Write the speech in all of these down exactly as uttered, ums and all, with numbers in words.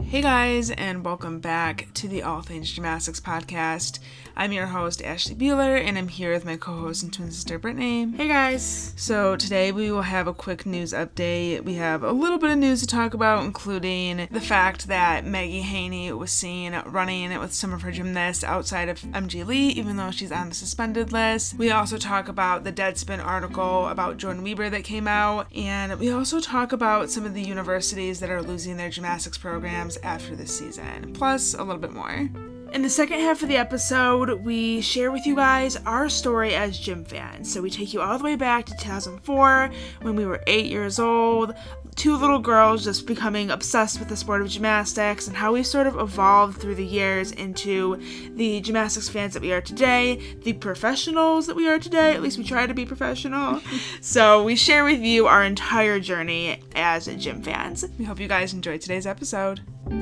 Hey guys, and welcome back to the All Things Gymnastics podcast. I'm your host, Ashley Bueller, and I'm here with my co-host and twin sister, Brittany. Hey guys. So today we will have a quick news update. We have a little bit of news to talk about, including the fact that Maggie Haney was seen running with some of her gymnasts outside of M G Lee, even though she's on the suspended list. We also talk about the Deadspin article about Jordan Weber that came out, and we also talk about some of the universities that are losing their gymnastics programs after this season, plus a little bit more. In the second half of the episode, we share with you guys our story as gym fans. So we take you all the way back to two thousand four, when we were eight years old, two little girls just becoming obsessed with the sport of gymnastics, and how we sort of evolved through the years into the gymnastics fans that we are today, the professionals that we are today. At least we try to be professional. So we share with you our entire journey as gym fans. We hope you guys enjoyed today's episode.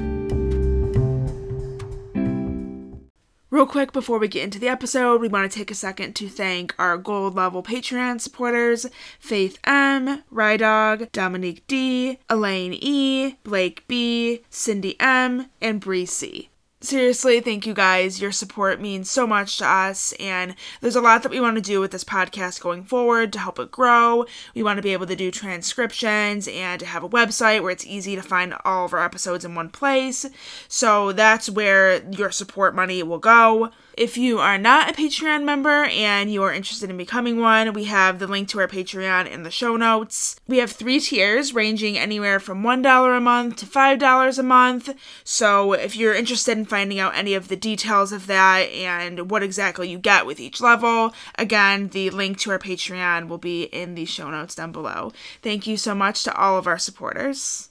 Real quick, before we get into the episode, we want to take a second to thank our gold level Patreon supporters, Faith M, Rydog, Dominique D, Elaine E, Blake B, Cindy M, and Bree C. Seriously, thank you guys. Your support means so much to us, and there's a lot that we want to do with this podcast going forward to help it grow. We want to be able to do transcriptions and to have a website where it's easy to find all of our episodes in one place. So that's where your support money will go. If you are not a Patreon member and you are interested in becoming one, we have the link to our Patreon in the show notes. We have three tiers ranging anywhere from one dollar a month to five dollars a month. So if you're interested in finding out any of the details of that and what exactly you get with each level, again, the link to our Patreon will be in the show notes down below. Thank you so much to all of our supporters.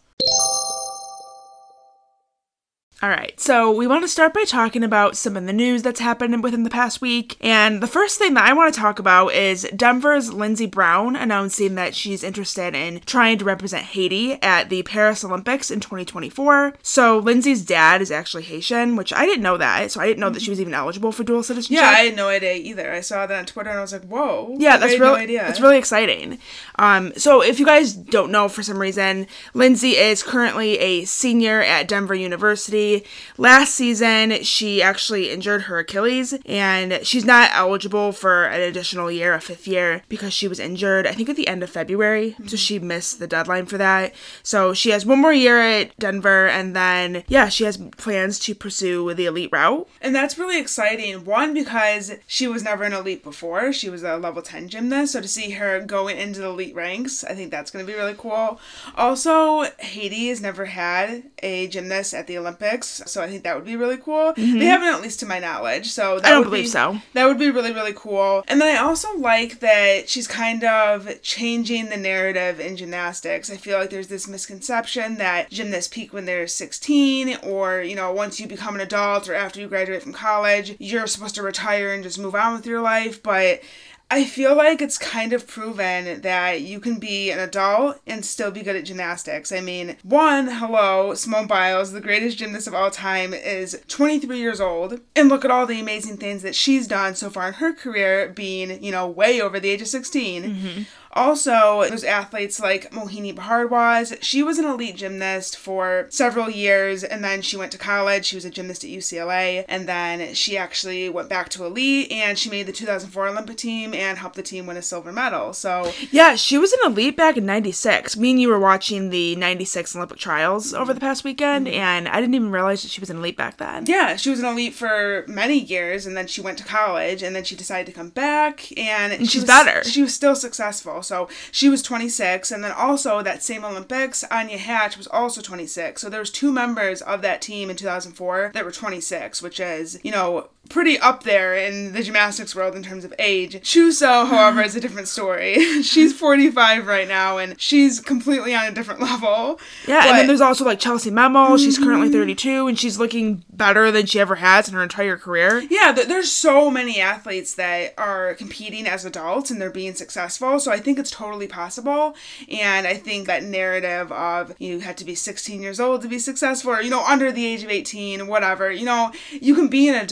Alright, so we want to start by talking about some of the news that's happened within the past week, and the first thing that I want to talk about is Denver's Lindsey Brown announcing that she's interested in trying to represent Haiti at the Paris Olympics in twenty twenty-four. So Lindsey's dad is actually Haitian, which I didn't know that, so I didn't know that she was even eligible for dual citizenship. Yeah, I had no idea either. I saw that on Twitter and I was like, whoa. Yeah, that's I had really, no idea. That's really exciting. Um, so if you guys don't know for some reason, Lindsey is currently a senior at Denver University. Last season, she actually injured her Achilles, and she's not eligible for an additional year, a fifth year, because she was injured, I think, at the end of February, mm-hmm. so she missed the deadline for that. So she has one more year at Denver, and then, yeah, she has plans to pursue the elite route. And that's really exciting, one, because she was never an elite before. She was a level ten gymnast, so to see her going into the elite ranks, I think that's going to be really cool. Also, Haiti has never had a gymnast at the Olympics, so I think that would be really cool. Mm-hmm. They haven't, at least to my knowledge, so that I don't would believe be, so. That would be really, really cool. And then I also like that she's kind of changing the narrative in gymnastics. I feel like there's this misconception that gymnasts peak when they're sixteen, or, you know, once you become an adult or after you graduate from college, you're supposed to retire and just move on with your life, but I feel like it's kind of proven that you can be an adult and still be good at gymnastics. I mean, one, hello, Simone Biles, the greatest gymnast of all time, is twenty-three years old. And look at all the amazing things that she's done so far in her career, being, you know, way over the age of sixteen. Mm-hmm. Also, there's athletes like Mohini Bhardwaj. She was an elite gymnast for several years, and then she went to college. She was a gymnast at U C L A, and then she actually went back to elite, and she made the two thousand four Olympic team and helped the team win a silver medal. So yeah, she was an elite back in ninety-six. Me and you were watching the ninety-six Olympic trials over the past weekend, mm-hmm. and I didn't even realize that she was an elite back then. Yeah, she was an elite for many years, and then she went to college, and then she decided to come back, and, and she she's was, better. She was still successful. So she was twenty-six, and then also that same Olympics, Anya Hatch was also twenty-six. So there was two members of that team in two thousand four that were twenty-six, which is, you know, pretty up there in the gymnastics world in terms of age. Chuso, however, is a different story. She's forty-five right now, and she's completely on a different level. Yeah, but, and then there's also, like, Chelsea Memo. Mm-hmm. She's currently thirty-two, and she's looking better than she ever has in her entire career. Yeah, th- there's so many athletes that are competing as adults, and they're being successful, so I think it's totally possible, and I think that narrative of you have to be sixteen years old to be successful, or, you know, under the age of eighteen, whatever, you know, you can be an adult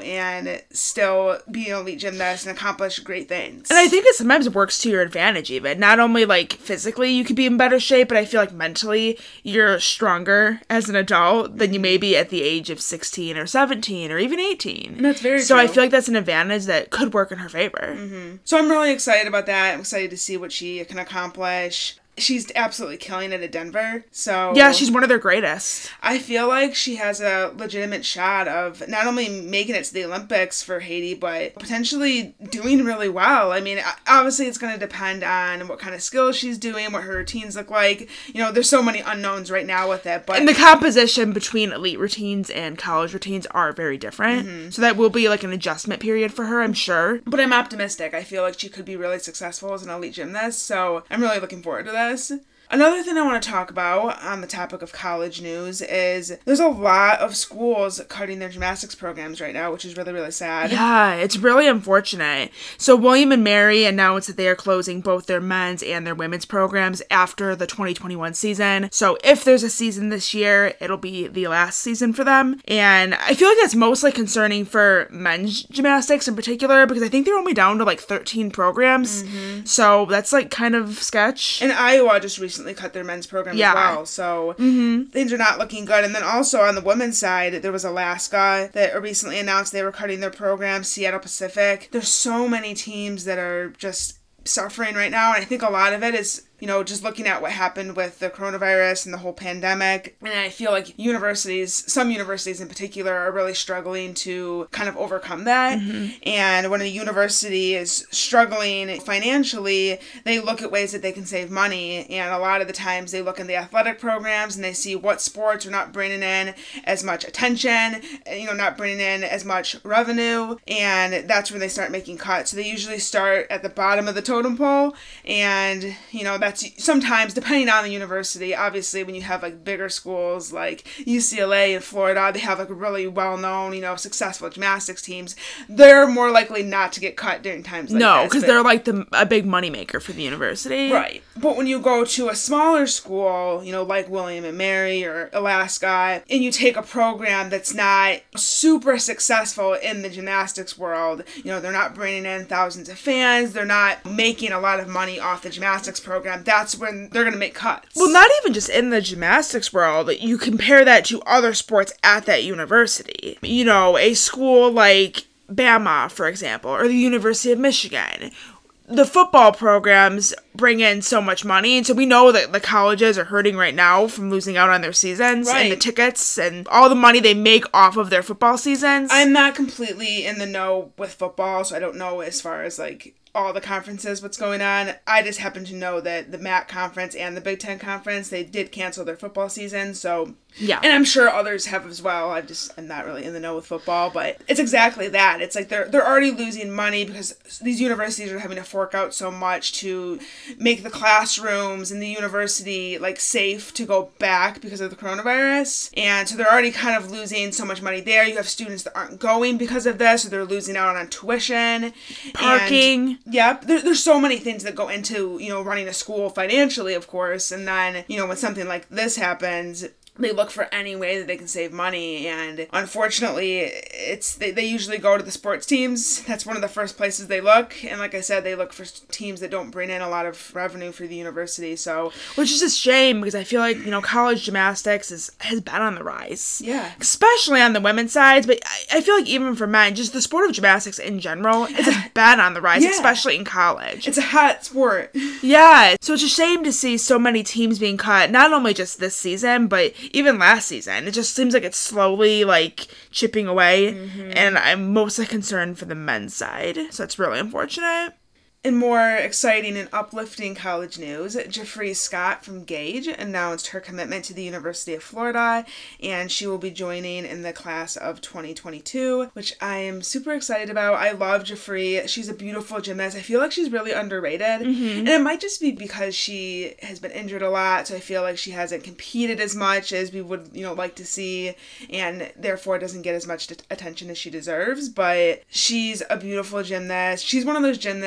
and still be an elite gymnast and accomplish great things. And I think it sometimes works to your advantage even. Not only like physically you could be in better shape, but I feel like mentally you're stronger as an adult than you may be at the age of sixteen or seventeen or even eighteen. And that's very so true. I feel like that's an advantage that could work in her favor. Mm-hmm. So I'm really excited about that. I'm excited to see what she can accomplish. She's absolutely killing it at Denver. So yeah, she's one of their greatest. I feel like she has a legitimate shot of not only making it to the Olympics for Haiti, but potentially doing really well. I mean, obviously it's going to depend on what kind of skills she's doing, what her routines look like. You know, there's so many unknowns right now with it. But and the composition between elite routines and college routines are very different. Mm-hmm. So that will be like an adjustment period for her, I'm sure. But I'm optimistic. I feel like she could be really successful as an elite gymnast. So I'm really looking forward to that. Another thing I want to talk about on the topic of college news is there's a lot of schools cutting their gymnastics programs right now, which is really, really sad. Yeah, it's really unfortunate. So William and Mary announced that they are closing both their men's and their women's programs after the twenty twenty-one season. So if there's a season this year, it'll be the last season for them. And I feel like that's mostly concerning for men's gymnastics in particular, because I think they're only down to like thirteen programs. Mm-hmm. So that's like kind of sketch. And Iowa just recently cut their men's program yeah. as well, so mm-hmm. things are not looking good. And then also on the women's side, there was Alaska that recently announced they were cutting their program, Seattle Pacific. There's so many teams that are just suffering right now, and I think a lot of it is, you know, just looking at what happened with the coronavirus and the whole pandemic. And I feel like universities, some universities in particular, are really struggling to kind of overcome that. Mm-hmm. And when a university is struggling financially, they look at ways that they can save money. And a lot of the times they look in the athletic programs and they see what sports are not bringing in as much attention, you know, not bringing in as much revenue. And that's when they start making cuts. So they usually start at the bottom of the totem pole. And, you know, that's sometimes, depending on the university, obviously when you have like bigger schools like U C L A and Florida, they have like really well-known, you know, successful gymnastics teams. They're more likely not to get cut during times like no, this. No, because they're like the a big moneymaker for the university. Right. But when you go to a smaller school, you know, like William and Mary or Alaska, and you take a program that's not super successful in the gymnastics world, you know, they're not bringing in thousands of fans, they're not making a lot of money off the gymnastics program, that's when they're going to make cuts. Well, not even just in the gymnastics world. You compare that to other sports at that university. You know, a school like Bama, for example, or the University of Michigan. The football programs bring in so much money, and so we know that the colleges are hurting right now from losing out on their seasons, right, and the tickets and all the money they make off of their football seasons. I'm not completely in the know with football, so I don't know as far as like all the conferences, what's going on. I just happen to know that the M A C conference and the Big Ten conference, they did cancel their football season, so yeah. And I'm sure others have as well. I just, I'm not really in the know with football, but it's exactly that. It's like they're they're already losing money because these universities are having to fork out so much to make the classrooms in the university like safe to go back because of the coronavirus. And so they're already kind of losing so much money there. You have students that aren't going because of this, so they're losing out on tuition. Parking. And, yep. There, there's so many things that go into, you know, running a school financially, of course. And then, you know, when something like this happens, they look for any way that they can save money, and unfortunately it's they, they usually go to the sports teams. That's one of the first places they look, and like I said, they look for teams that don't bring in a lot of revenue for the university. So, which is a shame, because I feel like, you know, college gymnastics is has been on the rise, yeah, especially on the women's side, but I, I feel like even for men, just the sport of gymnastics in general, it's been on the rise, yeah, especially in college. It's a hot sport. Yeah, so it's a shame to see so many teams being cut, not only just this season, but even last season. It just seems like it's slowly, like, chipping away, mm-hmm, and I'm mostly concerned for the men's side, so it's really unfortunate. In more exciting and uplifting college news, Jeffree Scott from Gage announced her commitment to the University of Florida, and she will be joining in the class of twenty twenty-two, which I am super excited about. I love Jeffree. She's a beautiful gymnast. I feel like she's really underrated, mm-hmm, and it might just be because she has been injured a lot, so I feel like she hasn't competed as much as we would, you know, like to see, and therefore doesn't get as much attention as she deserves, but she's a beautiful gymnast. She's one of those gymnasts that I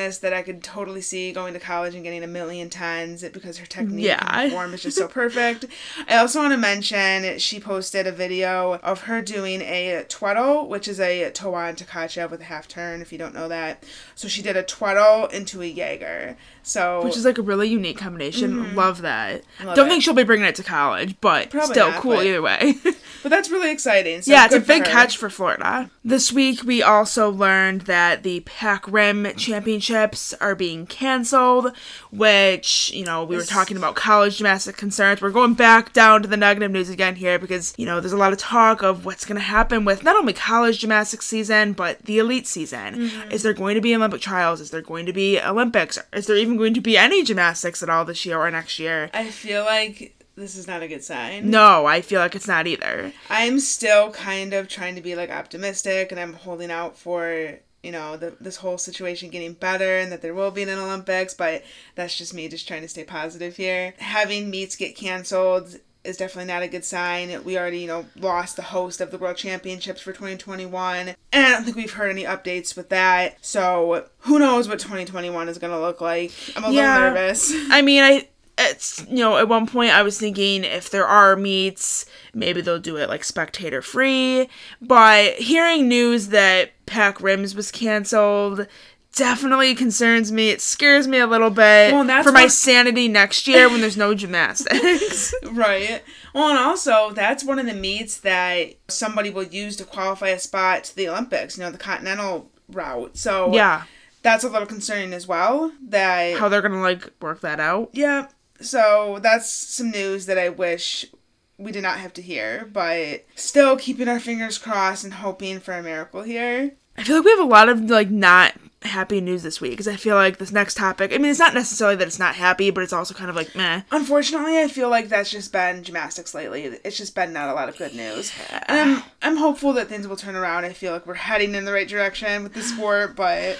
could totally see going to college and getting a million tens because her technique Yeah. and form is just so perfect. I also want to mention she posted a video of her doing a twaddle, which is a Towa and Takachev with a half turn, if you don't know that. So she did a twaddle into a Jaeger. So, which is like a really unique combination. Mm-hmm. Love that. Love Don't it. think she'll be bringing it to college, but Probably still not, cool but- either way. But that's really exciting. So yeah, it's a good for big her. catch for Florida. This week, we also learned that the Pac Rim Championships are being canceled, which, you know, we were This- talking about college gymnastics concerns. We're going back down to the negative news again here because, you know, there's a lot of talk of what's going to happen with not only college gymnastics season, but the elite season. Mm-hmm. Is there going to be Olympic trials? Is there going to be Olympics? Is there even going to be any gymnastics at all this year or next year? I feel like this is not a good sign. No, I feel like it's not either. I'm still kind of trying to be like optimistic, and I'm holding out for, you know, the, this whole situation getting better and that there will be an Olympics, but that's just me just trying to stay positive here. Having meets get canceled is definitely not a good sign. We already, you know, lost the host of the World Championships for twenty twenty-one, and I don't think we've heard any updates with that. So who knows what twenty twenty-one is going to look like. I'm a Yeah. little nervous. I mean, I it's, you know, at one point I was thinking if there are meets, maybe they'll do it like spectator free. But hearing news that Pac Rims was canceled definitely concerns me. It scares me a little bit Well, that's for my what- sanity next year when there's no gymnastics. Right. Well, and also, that's one of the meets that somebody will use to qualify a spot to the Olympics, you know, the continental route. So Yeah. that's a little concerning as well. That How they're gonna like work that out. Yeah. So that's some news that I wish we did not have to hear, but still keeping our fingers crossed and hoping for a miracle here. I feel like we have a lot of like not happy news this week because I feel like this next topic, I mean, it's not necessarily that it's not happy, but it's also kind of like meh. Unfortunately, I feel like that's just been gymnastics lately. It's just been not a lot of good news. And I'm, I'm hopeful that things will turn around. I feel like we're heading in the right direction with the sport, but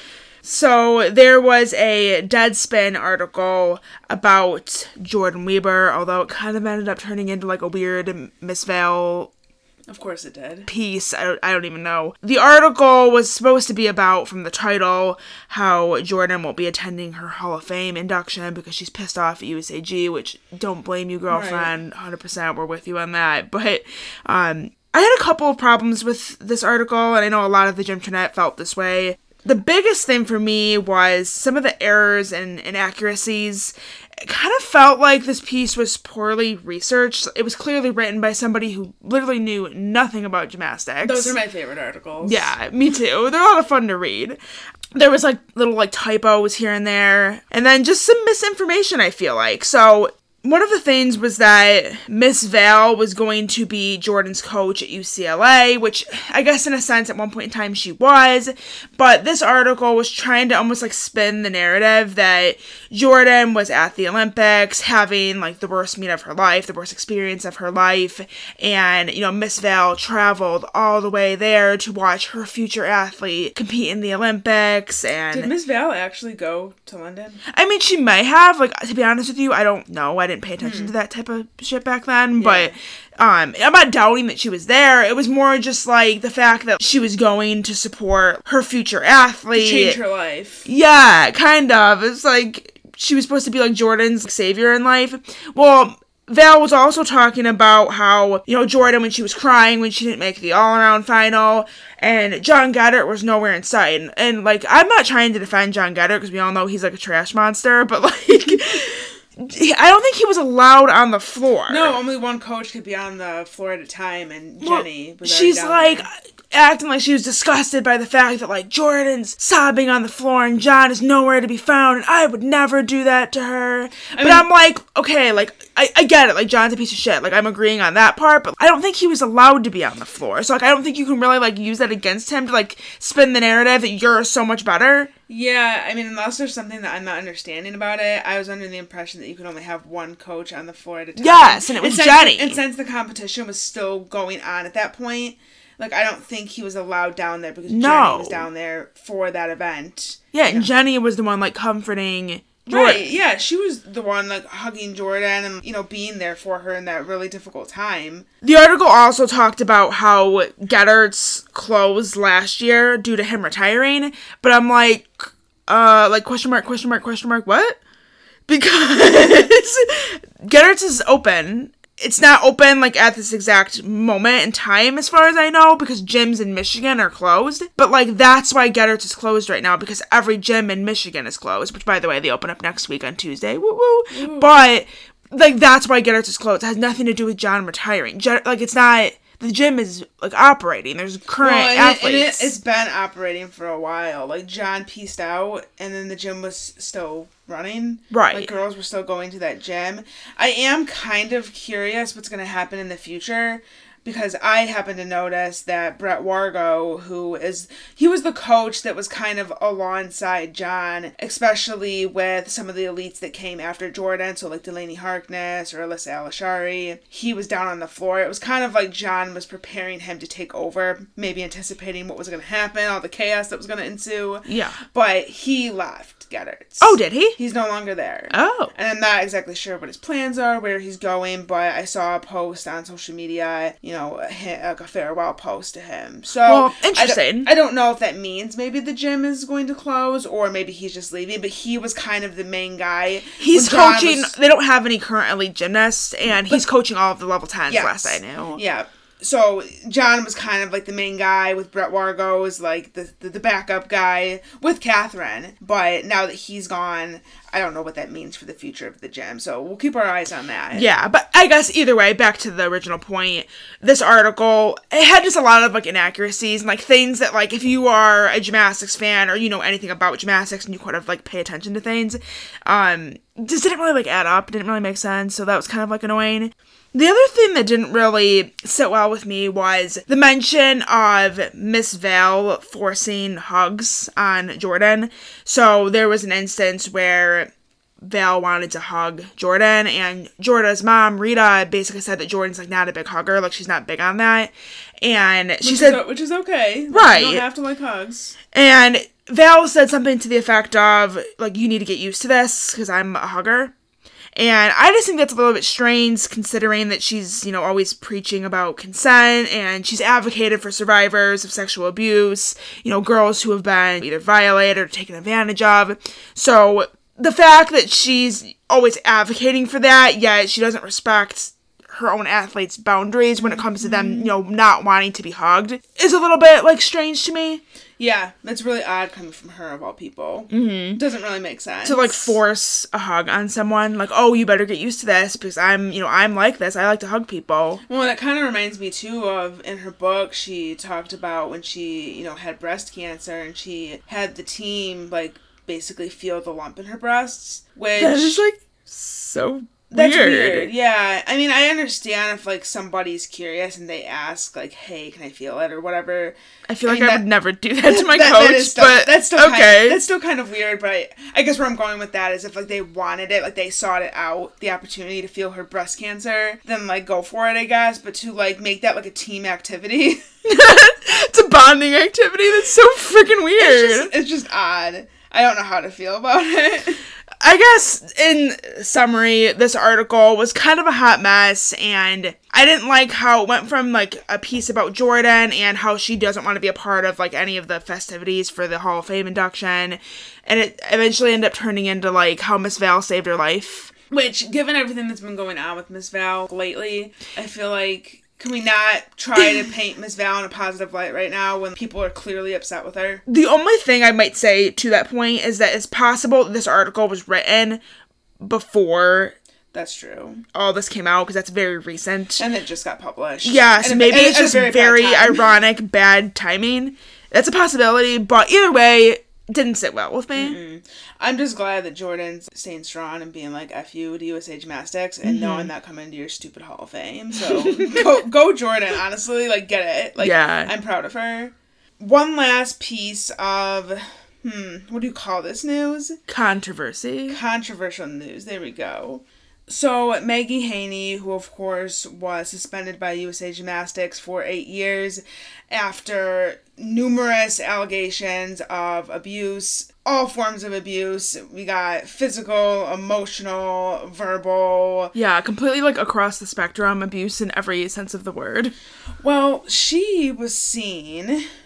So there was a Deadspin article about Jordan Weber, although it kind of ended up turning into like a weird Miss Val of course it did. piece. I don't, I don't even know. The article was supposed to be about, from the title, how Jordan won't be attending her Hall of Fame induction because she's pissed off at U S A G, which don't blame you, girlfriend. one hundred percent we're with you on that. But um, I had a couple of problems with this article, and I know a lot of the Gymternet felt this way. The biggest thing for me was some of the errors and inaccuracies. It kind of felt like this piece was poorly researched. It was clearly written by somebody who literally knew nothing about gymnastics. Those are my favorite articles. Yeah, me too. They're a lot of fun to read. There was like little like typos here and there, and then just some misinformation, I feel like. So one of the things was that Miss Val was going to be Jordan's coach at U C L A, which I guess in a sense at one point in time she was, but this article was trying to almost like spin the narrative that Jordan was at the Olympics having like the worst meet of her life, the worst experience of her life, and, you know, Miss Val traveled all the way there to watch her future athlete compete in the Olympics. And Did Miss Val actually go to London? I mean, she may have, like, to be honest with you, I don't know. I didn't pay attention Hmm. to that type of shit back then, but um, I'm not doubting that she was there. It was more just, like, the fact that she was going to support her future athlete. Change her life. Yeah, kind of. It's like, she was supposed to be, like, Jordan's savior in life. Well, Val was also talking about how, you know, Jordan, when she was crying when she didn't make the all-around final, and John Goddard was nowhere in sight. And, and like, I'm not trying to defend John Goddard, because we all know he's, like, a trash monster, but, like, I don't think he was allowed on the floor. No, only one coach could be on the floor at a time, and Well, Jenny was already she's down like there. acting like she was disgusted by the fact that like Jordan's sobbing on the floor and John is nowhere to be found, and I would never do that to her. But mean- I'm like, okay, like I, I get it, like John's a piece of shit, like I'm agreeing on that part, but I don't think he was allowed to be on the floor. So like I don't think you can really like use that against him to like spin the narrative that you're so much better. Yeah, I mean, unless there's something that I'm not understanding about it, I was under the impression that you could only have one coach on the floor at a time. Yes, and it was since, Jenny. And since the competition was still going on at that point, like, I don't think he was allowed down there because No. Jenny was down there for that event. Yeah, and Jenny was the one like comforting Jordan. Right, yeah, she was the one, like, hugging Jordan and, you know, being there for her in that really difficult time. The article also talked about how Geddart's closed last year due to him retiring, but I'm like, Uh, like, question mark, question mark, question mark, what? Because Get-Arts is open. It's not open, like, at this exact moment in time, as far as I know, because gyms in Michigan are closed. But, like, that's why Get-Arts is closed right now, because every gym in Michigan is closed, which, by the way, they open up next week on Tuesday. Woo-woo. Ooh. But, like, that's why Get-Arts is closed. It has nothing to do with John retiring. Gen- like, it's not... The gym is, like, operating. There's current well, and athletes. It, and it, it's been operating for a while. Like, John pieced out, and then the gym was still running. Right. Like, girls were still going to that gym. I am kind of curious what's going to happen in the future, because I happen to notice that Brett Wargo, who is, he was the coach that was kind of alongside John, especially with some of the elites that came after Jordan, so like Delaney Harkness or Alyssa Alishari. He was down on the floor. It was kind of like John was preparing him to take over, maybe anticipating what was going to happen, all the chaos that was going to ensue. Yeah. But he left Get-Arts. Oh, did he? He's no longer there. Oh. And I'm not exactly sure what his plans are, where he's going, but I saw a post on social media, you know, know, a, like a farewell post to him. So well, interesting. I don't, I don't know if that means maybe the gym is going to close or maybe he's just leaving, but he was kind of the main guy. He's coaching, was, they don't have any current elite gymnasts, and he's but, coaching all of the level tens, yes, last I knew. Yeah. So John was kind of like the main guy, with Brett Wargo was like the, the the backup guy with Catherine. But now that he's gone, I don't know what that means for the future of the gym. So we'll keep our eyes on that. Yeah, but I guess either way, back to the original point, this article, it had just a lot of like inaccuracies and like things that like if you are a gymnastics fan or you know anything about gymnastics and you kind of like pay attention to things, um, just didn't really like add up, didn't really make sense. So that was kind of like annoying. The other thing that didn't really sit well with me was the mention of Miss Val forcing hugs on Jordan. So there was an instance where Val wanted to hug Jordan, and Jordan's mom, Rita, basically said that Jordan's like not a big hugger, like she's not big on that. And she which said... Is, which is okay. Right. You don't have to like hugs. And Val said something to the effect of, like, you need to get used to this, because I'm a hugger. And I just think that's a little bit strange, considering that she's, you know, always preaching about consent, and she's advocated for survivors of sexual abuse, you know, girls who have been either violated or taken advantage of. So the fact that she's always advocating for that, yet she doesn't respect her own athletes' boundaries when it comes to them, you know, not wanting to be hugged, is a little bit, like, strange to me. Yeah, that's really odd coming from her, of all people. Mm-hmm. Doesn't really make sense. To, like, force a hug on someone. Like, oh, you better get used to this because I'm, you know, I'm like this. I like to hug people. Well, that kind of reminds me, too, of in her book, she talked about when she, you know, had breast cancer and she had the team, like, basically feel the lump in her breasts, which... That is, like, so... That's weird. weird, yeah. I mean, I understand if, like, somebody's curious and they ask, like, hey, can I feel it, or whatever. I feel I like mean, I that, would never do that to my that, coach, that still, but that's still okay. Kind of, that's still kind of weird, but I, I guess where I'm going with that is if, like, they wanted it, like, they sought it out, the opportunity to feel her breast cancer, then, like, go for it, I guess, but to, like, make that, like, a team activity. It's a bonding activity. That's so freaking weird. It's just, it's just odd. I don't know how to feel about it. I guess, in summary, this article was kind of a hot mess, and I didn't like how it went from, like, a piece about Jordan and how she doesn't want to be a part of, like, any of the festivities for the Hall of Fame induction, and it eventually ended up turning into, like, how Miss Val saved her life. Which, given everything that's been going on with Miss Val lately, I feel like... Can we not try to paint Miss Val in a positive light right now when people are clearly upset with her? The only thing I might say to that point is that it's possible this article was written before... That's true. All this came out, because that's very recent. And it just got published. Yes, and maybe it, it's just very, very ironic, bad timing. That's a possibility, but either way... didn't sit well with me. Mm-mm. I'm just glad that Jordan's staying strong and being like, F you to U S A Gymnastics and mm-hmm. knowing that coming into your stupid Hall of Fame. So, go, go Jordan, honestly. Like, get it. Like, yeah. I'm proud of her. One last piece of, hmm, what do you call this news? Controversy. Controversial news. There we go. So, Maggie Haney, who of course was suspended by U S A Gymnastics for eight years after numerous allegations of abuse, all forms of abuse. We got physical, emotional, verbal. Yeah, completely like across the spectrum, abuse in every sense of the word. Well, she was seen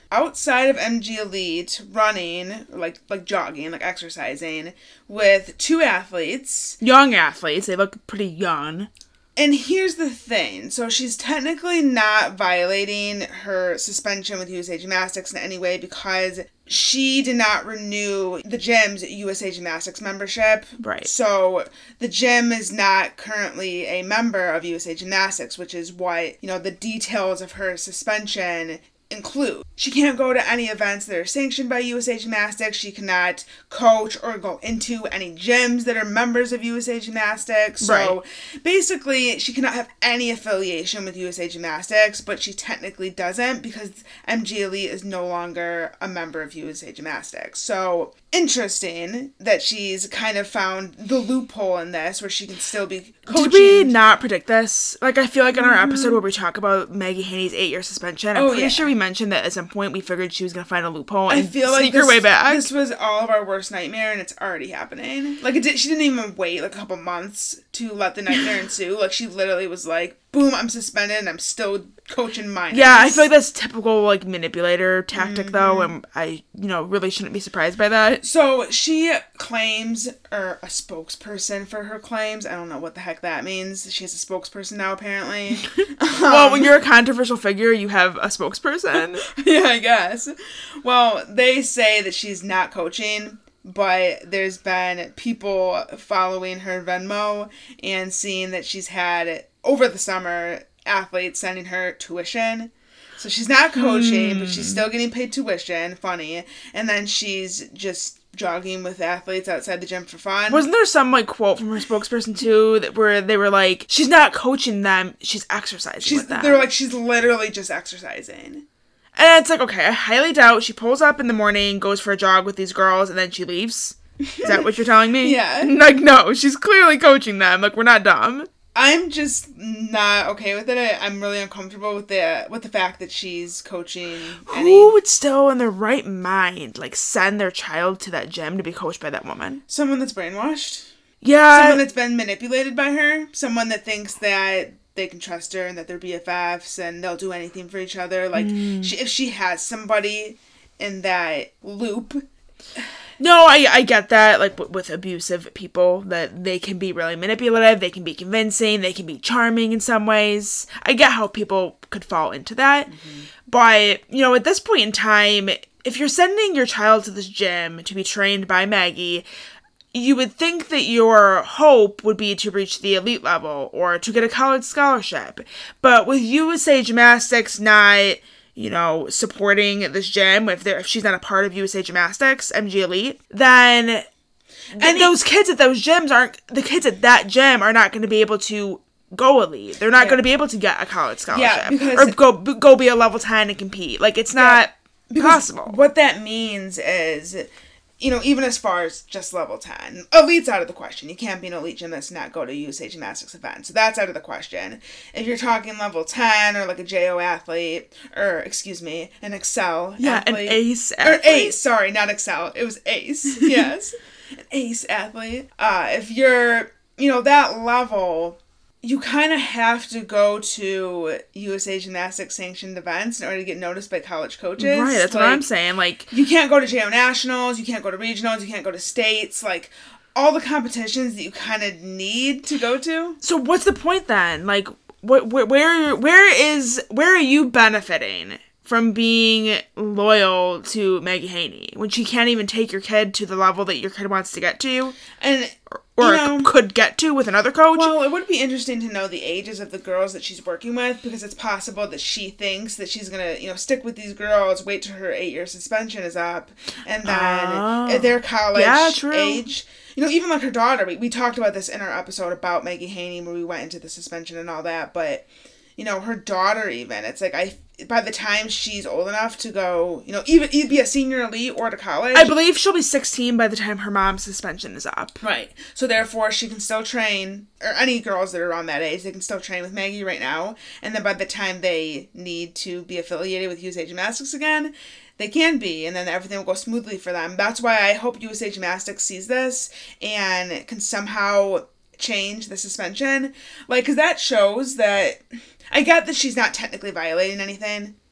outside of M G Elite running, like like jogging, like exercising, with two athletes. Young athletes. They look pretty young. And here's the thing. So she's technically not violating her suspension with U S A Gymnastics in any way because she did not renew the gym's U S A Gymnastics membership. Right. So the gym is not currently a member of U S A Gymnastics, which is what, you know, the details of her suspension include. She can't go to any events that are sanctioned by U S A Gymnastics. She cannot coach or go into any gyms that are members of U S A Gymnastics. So Right. basically, she cannot have any affiliation with U S A Gymnastics, but she technically doesn't because M G Elite is no longer a member of U S A Gymnastics. So interesting that she's kind of found the loophole in this where she can still be coaching. Did we not predict this? Like, I feel like in our mm-hmm. episode where we talk about Maggie Haney's eight-year suspension, I'm oh, pretty yeah. sure we mentioned that at some point we figured she was going to find a loophole and I feel sneak like this, her way back. This was all of our worst nightmare, and it's already happening. Like, it did, she didn't even wait, like, a couple months to let the nightmare ensue. Like, she literally was like, boom, I'm suspended, and I'm still coaching minors. Yeah, I feel like that's typical, like, manipulator tactic, mm-hmm. though, and I, you know, really shouldn't be surprised by that. So, she claims, or a spokesperson for her claims, I don't know what the heck that means. She has a spokesperson now, apparently. Well, um, when you're a controversial figure, you have a spokesperson. Yeah, I guess. Well, they say that she's not coaching, but there's been people following her Venmo and seeing that she's had, over the summer, athletes sending her tuition. So she's not coaching, hmm. but she's still getting paid tuition. Funny. And then she's just jogging with athletes outside the gym for fun. Wasn't there some, like, quote from her spokesperson, too, that where they were like, she's not coaching them, she's exercising she's, with them. They were like, she's literally just exercising. And it's like, okay, I highly doubt she pulls up in the morning, goes for a jog with these girls, and then she leaves. Is that what you're telling me? Yeah. Like, no, she's clearly coaching them. Like, we're not dumb. I'm just not okay with it. I, I'm really uncomfortable with the with the fact that she's coaching. Any... Who would still, in their right mind, like, send their child to that gym to be coached by that woman? Someone that's brainwashed. Yeah. Someone that's been manipulated by her. Someone that thinks that they can trust her and that they're B F Fs and they'll do anything for each other. Like, mm. she, if she has somebody in that loop... No, I I get that, like, w- with abusive people, that they can be really manipulative, they can be convincing, they can be charming in some ways. I get how people could fall into that. Mm-hmm. But, you know, at this point in time, if you're sending your child to this gym to be trained by Maggie, you would think that your hope would be to reach the elite level or to get a college scholarship. But with U S A Gymnastics not... you know, supporting this gym, if they're if she's not a part of U S A Gymnastics, M G Elite, then and those kids at those gyms aren't, the kids at that gym are not going to be able to go elite. They're not yeah. going to be able to get a college scholarship. Yeah, or go go be a level ten and compete. Like, it's not yeah, possible. What that means is, you know, even as far as just level ten, elite's out of the question. You can't be an elite gymnast and not go to a U S A Gymnastics event. So that's out of the question. If you're talking level ten or like a J O athlete, or excuse me, an Excel yeah, athlete. an ace athlete. Or ace, sorry, not Excel. It was ace, yes. An ace athlete. Uh, if you're, you know, that level... you kind of have to go to U S A Gymnastics sanctioned events in order to get noticed by college coaches. Right, that's like, what I'm saying. Like, you can't go to J O Nationals, you can't go to regionals, you can't go to states. Like, all the competitions that you kind of need to go to. So what's the point then? Like, wh- wh- where where is where are you benefiting from being loyal to Maggie Haney when she can't even take your kid to the level that your kid wants to get to? And Or you know, could get to with another coach? Well, it would be interesting to know the ages of the girls that she's working with, because it's possible that she thinks that she's going to, you know, stick with these girls, wait till her eight-year suspension is up, and then oh. at their college yeah, true. age... You know, even like her daughter, we, we talked about this in our episode about Maggie Haney where we went into the suspension and all that, but, you know, her daughter even, it's like, I by the time she's old enough to go, you know, even be a senior elite or to college. I believe she'll be sixteen by the time her mom's suspension is up. Right. So therefore she can still train, or any girls that are around that age, they can still train with Maggie right now. And then by the time they need to be affiliated with U S A Gymnastics again, they can be, and then everything will go smoothly for them. That's why I hope U S A Gymnastics sees this and can somehow change the suspension. Like, because that shows that... I get that she's not technically violating anything,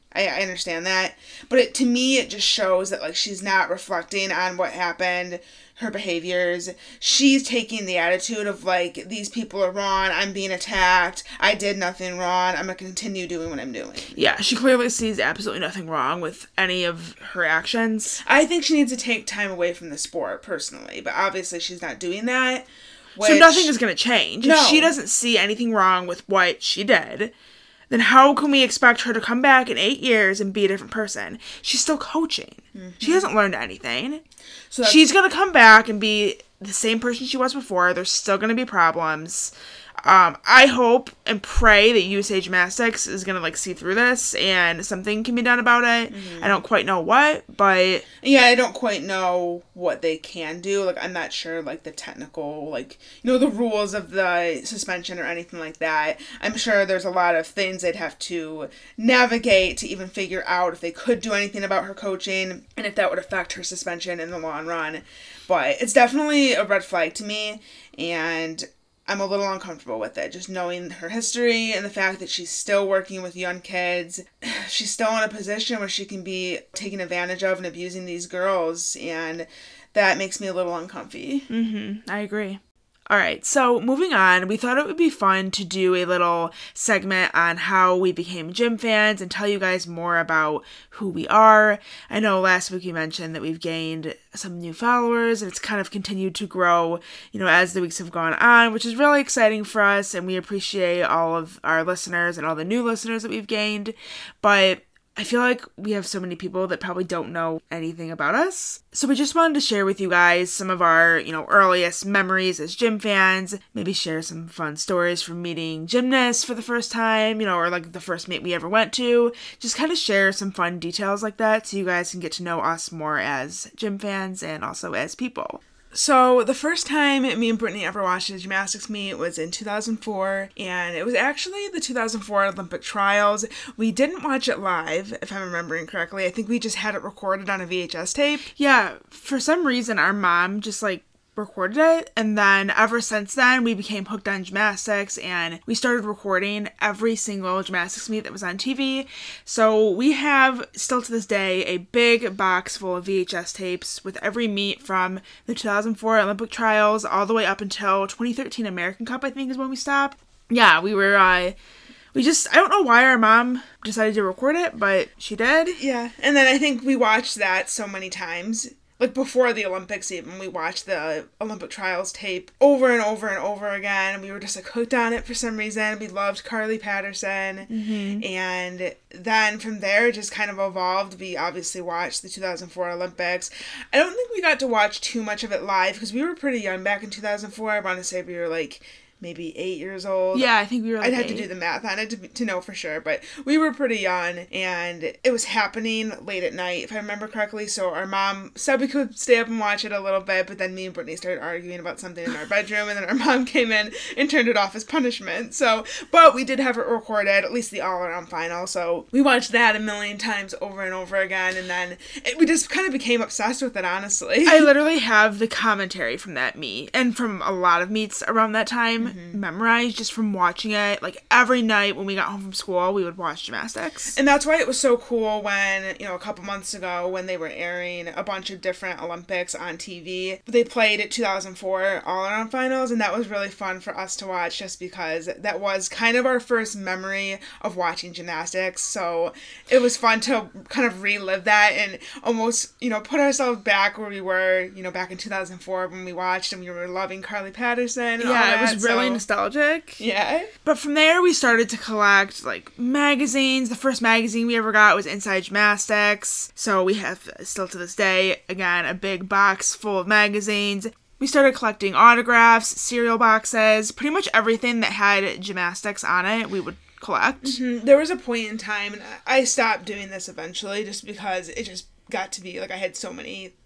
I, I understand that. But it, to me, it just shows that, like, she's not reflecting on what happened, her behaviors. She's taking the attitude of, like, these people are wrong, I'm being attacked, I did nothing wrong, I'm going to continue doing what I'm doing. Yeah, she clearly sees absolutely nothing wrong with any of her actions. I think she needs to take time away from the sport, personally, but obviously she's not doing that. Which, so nothing is going to change. No. If she doesn't see anything wrong with what she did, then how can we expect her to come back in eight years and be a different person? She's still coaching. Mm-hmm. She hasn't learned anything. So she's going to come back and be the same person she was before. There's still going to be problems. Um, I hope and pray that U S A Gymnastics is going to, like, see through this and something can be done about it. Mm-hmm. I don't quite know what, but... Yeah, I don't quite know what they can do. Like, I'm not sure, like, the technical, like, you know, the rules of the suspension or anything like that. I'm sure there's a lot of things they'd have to navigate to even figure out if they could do anything about her coaching and if that would affect her suspension in the long run. But it's definitely a red flag to me, and I'm a little uncomfortable with it, just knowing her history and the fact that she's still working with young kids. She's still in a position where she can be taken advantage of and abusing these girls, and that makes me a little uncomfy. Mm-hmm. I agree. All right, so moving on, we thought it would be fun to do a little segment on how we became gym fans and tell you guys more about who we are. I know last week we mentioned that we've gained some new followers and it's kind of continued to grow, you know, as the weeks have gone on, which is really exciting for us, and we appreciate all of our listeners and all the new listeners that we've gained. But I feel like we have so many people that probably don't know anything about us. So we just wanted to share with you guys some of our, you know, earliest memories as gym fans. Maybe share some fun stories from meeting gymnasts for the first time, you know, or like the first meet we ever went to. Just kind of share some fun details like that so you guys can get to know us more as gym fans and also as people. So the first time me and Brittany ever watched a gymnastics meet was in two thousand four, and it was actually the two thousand four Olympic trials. We didn't watch it live, if I'm remembering correctly. I think we just had it recorded on a V H S tape. Yeah, for some reason our mom just like recorded it, and then ever since then we became hooked on gymnastics and we started recording every single gymnastics meet that was on T V. So we have still to this day a big box full of V H S tapes with every meet from the two thousand four Olympic trials all the way up until twenty thirteen American Cup, I think is when we stopped. Yeah, we were uh we just, I don't know why our mom decided to record it, but she did. Yeah, and then I think we watched that so many times. Like, before the Olympics even, we watched the Olympic trials tape over and over and over again, and we were just, like, hooked on it for some reason. We loved Carly Patterson, mm-hmm. and then from there, it just kind of evolved. We obviously watched the two thousand four Olympics. I don't think we got to watch too much of it live, because we were pretty young back in two thousand four. I want to say we were, like, maybe eight years old. Yeah, I think we were like I'd have eight. to do the math on it to, to know for sure, but we were pretty young, and it was happening late at night, if I remember correctly, so our mom said we could stay up and watch it a little bit, but then me and Brittany started arguing about something in our bedroom, and then our mom came in and turned it off as punishment, so, but we did have it recorded, at least the all-around final, so we watched that a million times over and over again, and then it, we just kind of became obsessed with it, honestly. I literally have the commentary from that meet, and from a lot of meets around that time, Mm-hmm. memorized just from watching it. Like, every night when we got home from school, we would watch gymnastics. And that's why it was so cool when, you know, a couple months ago when they were airing a bunch of different Olympics on T V. They played at two thousand four all-around finals, and that was really fun for us to watch just because that was kind of our first memory of watching gymnastics. So it was fun to kind of relive that and almost, you know, put ourselves back where we were, you know, back in two thousand four when we watched and we were loving Carly Patterson and yeah, all that. It was really so, nostalgic. Yeah. But from there, we started to collect, like, magazines. The first magazine we ever got was Inside Gymnastics. So we have, still to this day, again, a big box full of magazines. We started collecting autographs, cereal boxes, pretty much everything that had gymnastics on it, we would collect. Mm-hmm. There was a point in time, and I stopped doing this eventually just because it just got to be, like, I had so many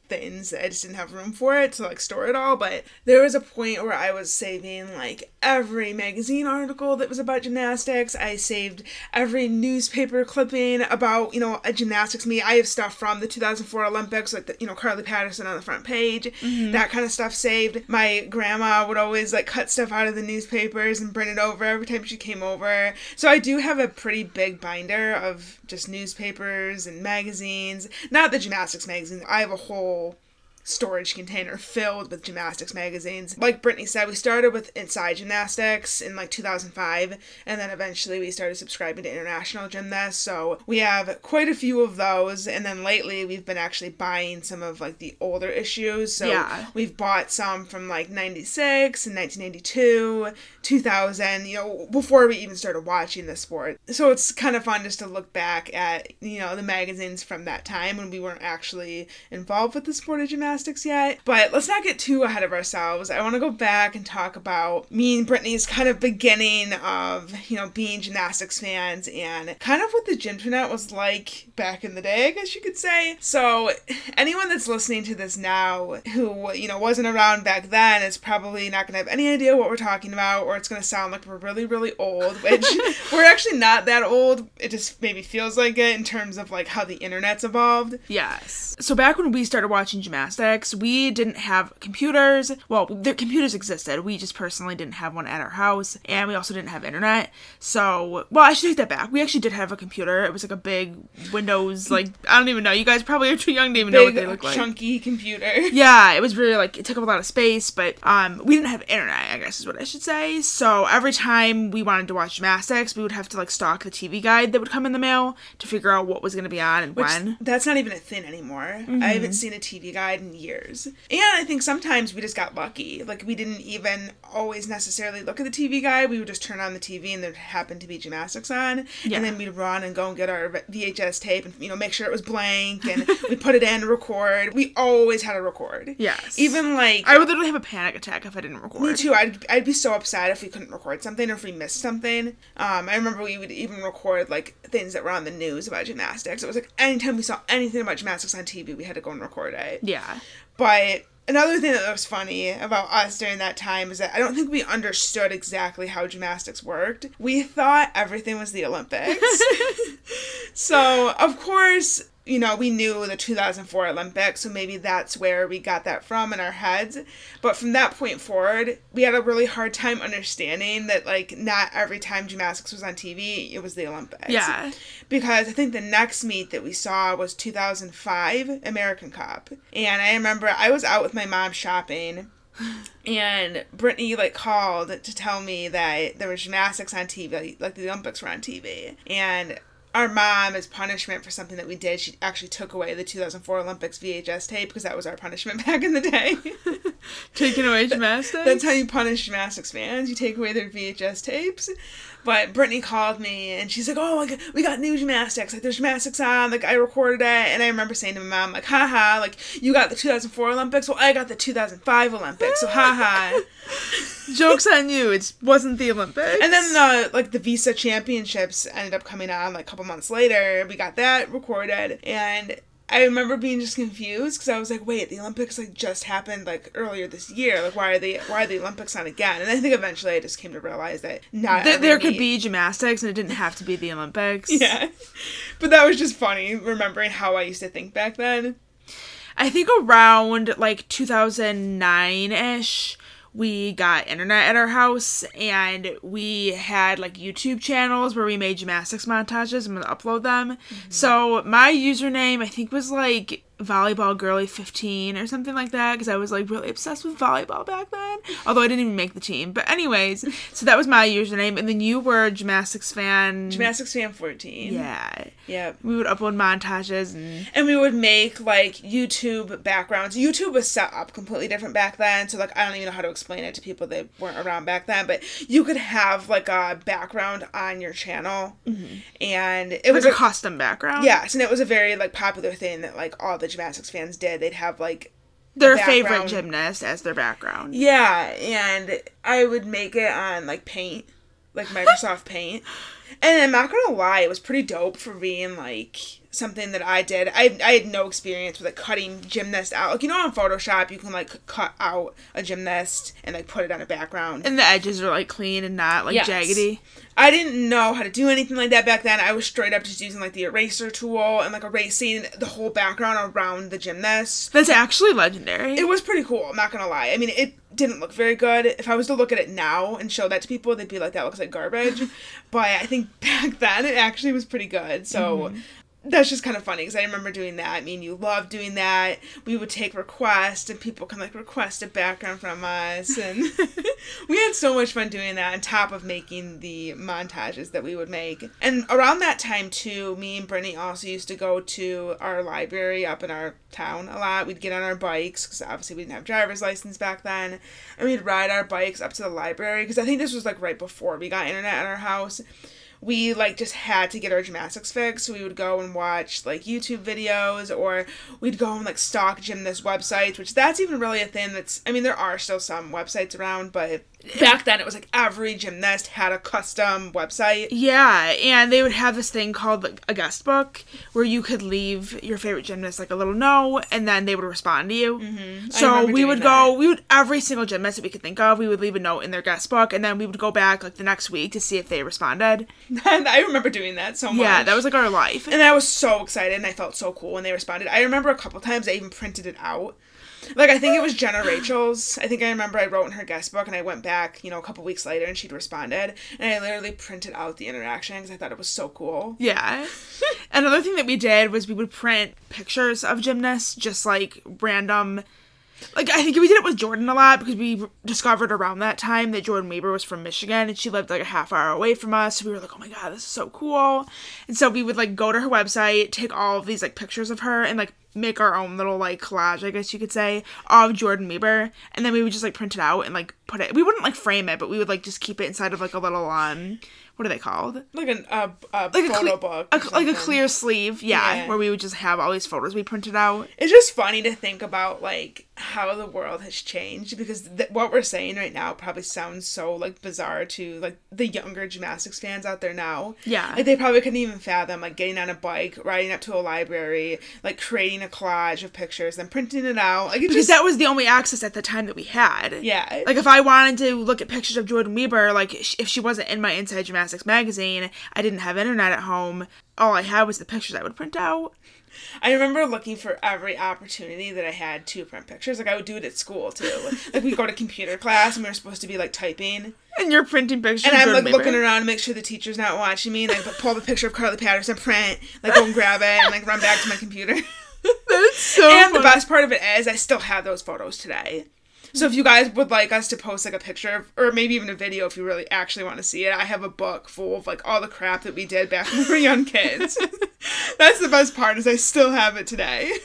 things. I just didn't have room for it to like store it all. But there was a point where I was saving like every magazine article that was about gymnastics. I saved every newspaper clipping about, you know, a gymnastics meet. I have stuff from the two thousand four Olympics, like the, you know, Carly Patterson on the front page, mm-hmm. that kind of stuff saved. My grandma would always like cut stuff out of the newspapers and bring it over every time she came over. So I do have a pretty big binder of just newspapers and magazines. Not the gymnastics magazines. I have a whole storage container filled with gymnastics magazines. Like Brittany said, we started with Inside Gymnastics in like two thousand five, and then eventually we started subscribing to International Gymnast, so we have quite a few of those, and then lately we've been actually buying some of like the older issues, so yeah. we've bought some from like ninety-six and nineteen eighty-two, two thousand, you know, before we even started watching the sport. So it's kind of fun just to look back at, you know, the magazines from that time when we weren't actually involved with the sport of gymnastics yet. But let's not get too ahead of ourselves. I want to go back and talk about me and Brittany's kind of beginning of, you know, being gymnastics fans and kind of what the Gymternet was like back in the day, I guess you could say. So anyone that's listening to this now who, you know, wasn't around back then is probably not going to have any idea what we're talking about, or it's going to sound like we're really, really old, which we're actually not that old. It just maybe feels like it in terms of like how the internet's evolved. Yes. So back when we started watching gymnastics, we didn't have computers. Well, the computers existed. We just personally didn't have one at our house, and we also didn't have internet. So, well, I should take that back. We actually did have a computer. It was like a big Windows, like, I don't even know. You guys probably are too young to even big, know what they look like. Chunky computer. Yeah, it was really like, it took up a lot of space, but um, we didn't have internet, I guess is what I should say. So every time we wanted to watch gymnastics, we would have to like stalk the T V guide that would come in the mail to figure out what was going to be on and Which, when. That's not even a thing anymore. Mm-hmm. I haven't seen a T V guide in years. And I think sometimes we just got lucky. Like, we didn't even always necessarily look at the T V guide. We would just turn on the T V and there happened to be gymnastics on. Yeah. And then we'd run and go and get our V H S tape and, you know, make sure it was blank, and we'd put it in to record. We always had to record. Yes. Even like... I would literally have a panic attack if I didn't record. Me too. I'd, I'd be so upset if we couldn't record something or if we missed something. Um, I remember we would even record, like, things that were on the news about gymnastics. It was like anytime we saw anything about gymnastics on T V, we had to go and record it. Yeah. But another thing that was funny about us during that time is that I don't think we understood exactly how gymnastics worked. We thought everything was the Olympics. So, of course, you know, we knew the two thousand four Olympics, so maybe that's where we got that from in our heads. But from that point forward, we had a really hard time understanding that, like, not every time gymnastics was on T V, it was the Olympics. Yeah. Because I think the next meet that we saw was two thousand five American Cup. And I remember I was out with my mom shopping, and Brittany, like, called to tell me that there was gymnastics on T V, like, the Olympics were on T V. And our mom, as punishment for something that we did, she actually took away the two thousand four Olympics V H S tape, because that was our punishment back in the day. Taking away gymnastics? That's how you punish gymnastics fans. You take away their V H S tapes. But Brittany called me, and she's like, oh, like, we got new gymnastics. Like, there's gymnastics on. Like, I recorded it. And I remember saying to my mom, like, haha, like, you got the two thousand four Olympics? Well, I got the two thousand five Olympics, so haha. Joke's on you. It wasn't the Olympics. And then, the, like, the Visa Championships ended up coming on, like, a couple months later. We got that recorded, and I remember being just confused, because I was like, wait, the Olympics, like, just happened, like, earlier this year. Like, why are they, why are the Olympics on again? And I think eventually I just came to realize that not Th- every There could meet... be gymnastics, and it didn't have to be the Olympics. Yeah. But that was just funny, remembering how I used to think back then. I think around, like, two thousand nine-ish, we got internet at our house, and we had, like, YouTube channels where we made gymnastics montages and would upload them. Mm-hmm. So my username, I think, was, like, volleyball girly fifteen or something like that, because I was, like, really obsessed with volleyball back then, although I didn't even make the team. But anyways, so that was my username, and then you were gymnastics fan... Gymnastics fan fourteen. Yeah. Yep. We would upload montages, and... And we would make, like, YouTube backgrounds. YouTube was set up completely different back then, so, like, I don't even know how to explain it to people that weren't around back then, but you could have, like, a background on your channel, mm-hmm. and it like was a, a custom background? Yes, and it was a very, like, popular thing that, like, all the gymnastics fans did. They'd have, like, their favorite gymnast as their background. Yeah, and I would make it on, like, Paint, like Microsoft Paint. And I'm not gonna lie, it was pretty dope for being, like, something that I did. I I had no experience with like cutting gymnast out. Like, you know, on Photoshop you can like cut out a gymnast and like put it on a background. And the edges are like clean and not like yes. jaggedy. I didn't know how to do anything like that back then. I was straight up just using like the eraser tool and like erasing the whole background around the gymnast. That's actually legendary. It was pretty cool, I'm not gonna lie. I mean, it didn't look very good. If I was to look at it now and show that to people, they'd be like, that looks like garbage. But I think back then it actually was pretty good. So mm-hmm. that's just kind of funny because I remember doing that. I mean, you love doing that. We would take requests and people can like request a background from us. And we had so much fun doing that on top of making the montages that we would make. And around that time too, me and Brittany also used to go to our library up in our town a lot. We'd get on our bikes because obviously we didn't have driver's license back then. And we'd ride our bikes up to the library because I think this was like right before we got internet at our house. We, like, just had to get our gymnastics fixed, so we would go and watch, like, YouTube videos, or we'd go and, like, stalk gymnast websites, which that's even really a thing that's, I mean, there are still some websites around, but back then it was, like, every gymnast had a custom website. Yeah, and they would have this thing called, like, a guest book, where you could leave your favorite gymnast, like, a little note, and then they would respond to you. Mm-hmm. So we would that. go, we would, every single gymnast that we could think of, we would leave a note in their guest book, and then we would go back, like, the next week to see if they responded. And I remember doing that so much. Yeah, that was like our life. And I was so excited and I felt so cool when they responded. I remember a couple times I even printed it out. Like, I think it was Jenna Rachel's. I think I remember I wrote in her guest book and I went back, you know, a couple weeks later and she'd responded. And I literally printed out the interaction because I thought it was so cool. Yeah. Another thing that we did was we would print pictures of gymnasts, just like random... Like, I think we did it with Jordan a lot because we discovered around that time that Jordan Weber was from Michigan and she lived like a half hour away from us. So we were like, oh my God, this is so cool. And so we would like go to her website, take all of these like pictures of her and like make our own little like collage, I guess you could say, of Jordan Weber. And then we would just like print it out and like put it, we wouldn't like frame it, but we would like just keep it inside of like a little, um, what are they called? Like an, uh, a like photo a cle- book. A, like a clear sleeve, yeah, yeah, where we would just have all these photos we printed out. It's just funny to think about, like, how the world has changed, because th- what we're saying right now probably sounds so, like, bizarre to, like, the younger gymnastics fans out there now. Yeah. Like, they probably couldn't even fathom, like, getting on a bike, riding up to a library, like, creating a collage of pictures, then printing it out. Like, it because just... that was the only access at the time that we had. Yeah. Like, if I wanted to look at pictures of Jordan Weber, like, if she wasn't in my Inside Gymnastics magazine, I didn't have internet at home, all I had was the pictures I would print out. I remember looking for every opportunity that I had to print pictures. Like, I would do it at school, too. Like, we'd go to computer class, and we were supposed to be, like, typing. And you're printing pictures And I'm, like, Weber. looking around to make sure the teacher's not watching me, and I pull up a picture of Carly Patterson, print, like, go and grab it, and, like, run back to my computer. That's so And funny. The best part of it is, I still have those photos today. So if you guys would like us to post, like, a picture, of, or maybe even a video if you really actually want to see it, I have a book full of, like, all the crap that we did back when we were young kids. That's the best part, is I still have it today.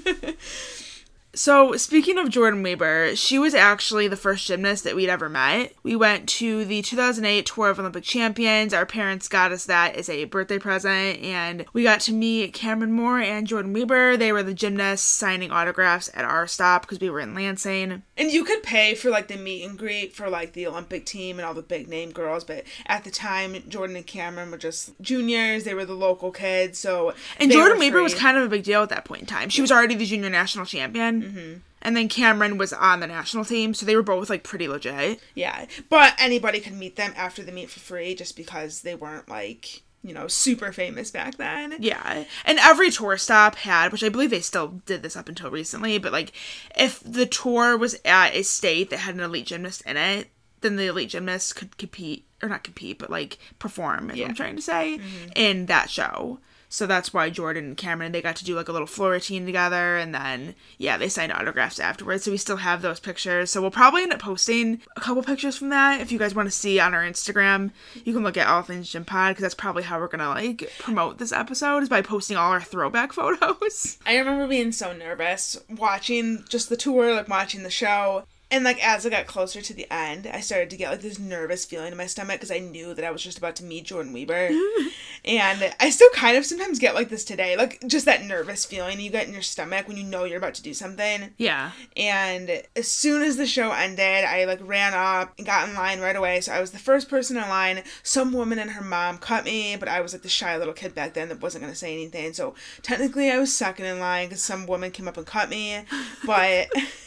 So, speaking of Jordan Weber, she was actually the first gymnast that we'd ever met. We went to the two thousand eight Tour of Olympic Champions. Our parents got us that as a birthday present, and we got to meet Cameron Moore and Jordan Weber. They were the gymnasts signing autographs at our stop because we were in Lansing. And you could pay for, like, the meet and greet for, like, the Olympic team and all the big name girls, but at the time, Jordan and Cameron were just juniors. They were the local kids, so And Jordan Weber was kind of a big deal at that point in time. She was already the junior national champion. Mm-hmm. And then Cameron was on the national team, so they were both, like, pretty legit. Yeah, but anybody could meet them after the meet for free just because they weren't, like, you know, super famous back then. Yeah, and every tour stop had, which I believe they still did this up until recently, but, like, if the tour was at a state that had an elite gymnast in it, then the elite gymnast could compete, or not compete, but, like, perform, is yeah. what I'm trying to say, mm-hmm. in that show. So that's why Jordan and Cameron, they got to do, like, a little floor routine together, and then, yeah, they signed autographs afterwards, so we still have those pictures. So we'll probably end up posting a couple pictures from that. If you guys want to see on our Instagram, you can look at All Things Gym Pod, because that's probably how we're gonna, like, promote this episode, is by posting all our throwback photos. I remember being so nervous watching just the tour, like, watching the show. And, like, as I got closer to the end, I started to get, like, this nervous feeling in my stomach because I knew that I was just about to meet Jordyn Wieber. And I still kind of sometimes get like this today. Like, just that nervous feeling you get in your stomach when you know you're about to do something. Yeah. And as soon as the show ended, I, like, ran up and got in line right away. So I was the first person in line. Some woman and her mom cut me, but I was, like, the shy little kid back then that wasn't going to say anything. So technically I was second in line because some woman came up and cut me. But...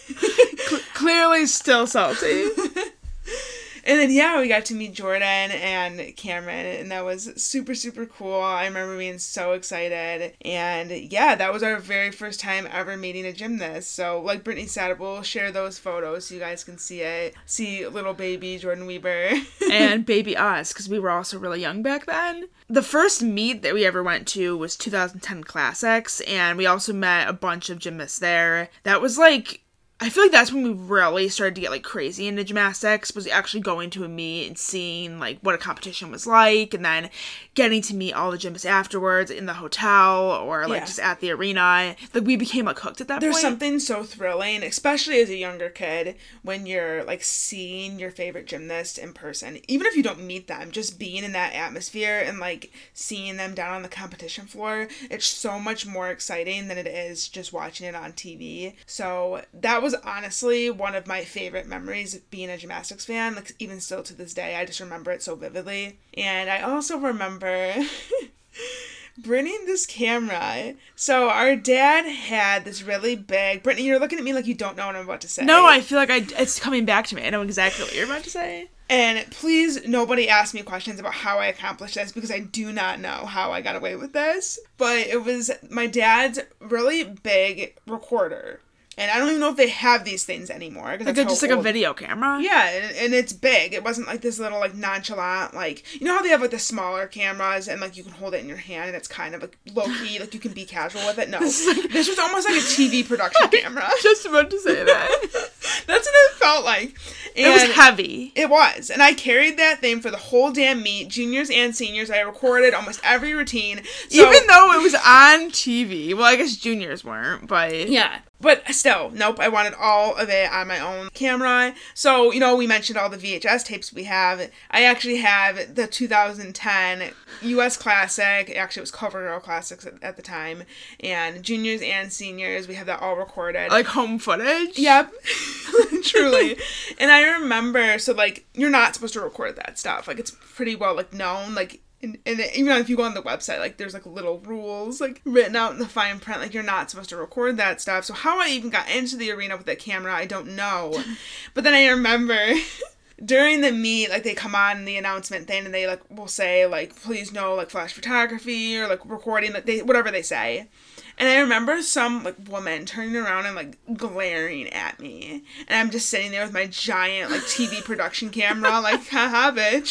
Clearly still salty. And then, yeah, we got to meet Jordyn and Cameron, and that was super, super cool. I remember being so excited. And, yeah, that was our very first time ever meeting a gymnast. So, like Brittany said, we'll share those photos so you guys can see it. See little baby Jordyn Wieber. And baby us, because we were also really young back then. The first meet that we ever went to was two thousand ten Classics, and we also met a bunch of gymnasts there. That was, like... I feel like that's when we really started to get, like, crazy into gymnastics, was actually going to a meet and seeing, like, what a competition was like, and then getting to meet all the gymnasts afterwards in the hotel or, like, yeah. just at the arena. Like, we became, like, hooked at that There's point. There's something so thrilling, especially as a younger kid, when you're, like, seeing your favorite gymnast in person. Even if you don't meet them, just being in that atmosphere and, like, seeing them down on the competition floor, it's so much more exciting than it is just watching it on T V. So, that was honestly one of my favorite memories of being a gymnastics fan. Like, even still to this day, I just remember it so vividly. And I also remember bringing this camera. So our dad had this really big... Brittany, you're looking at me like you don't know what I'm about to say. No, I feel like I it's coming back to me. I know exactly what you're about to say. And please, nobody ask me questions about how I accomplished this, because I do not know how I got away with this. But it was my dad's really big recorder. And I don't even know if they have these things anymore. Like a, just like old. a video camera? Yeah, and, and it's big. It wasn't like this little, like, nonchalant, like... You know how they have, like, the smaller cameras and, like, you can hold it in your hand and it's kind of, like, low-key, like, you can be casual with it? No. This, like, this was almost like a T V production camera. Just about to say that. That's what it felt like. And it was heavy. It was. And I carried that thing for the whole damn meet, juniors and seniors. I recorded almost every routine. So, even though it was on T V. Well, I guess juniors weren't, but... Yeah. But still, nope, I wanted all of it on my own camera. So, you know, we mentioned all the V H S tapes we have. I actually have the two thousand ten U S Classic. Actually, it was CoverGirl Classics at, at the time. And juniors and seniors, we have that all recorded. Like home footage? Yep. Truly. And I remember, so, like, you're not supposed to record that stuff. Like, it's pretty well, like, known. Like, And, and even if you go on the website, like, there's, like, little rules, like, written out in the fine print, like, you're not supposed to record that stuff. So how I even got into the arena with that camera, I don't know. But then I remember during the meet, like, they come on the announcement thing and they, like, will say, like, please no, like, flash photography or, like, recording, like, they, whatever they say. And I remember some, like, woman turning around and, like, glaring at me. And I'm just sitting there with my giant, like, T V production camera, like, haha, bitch.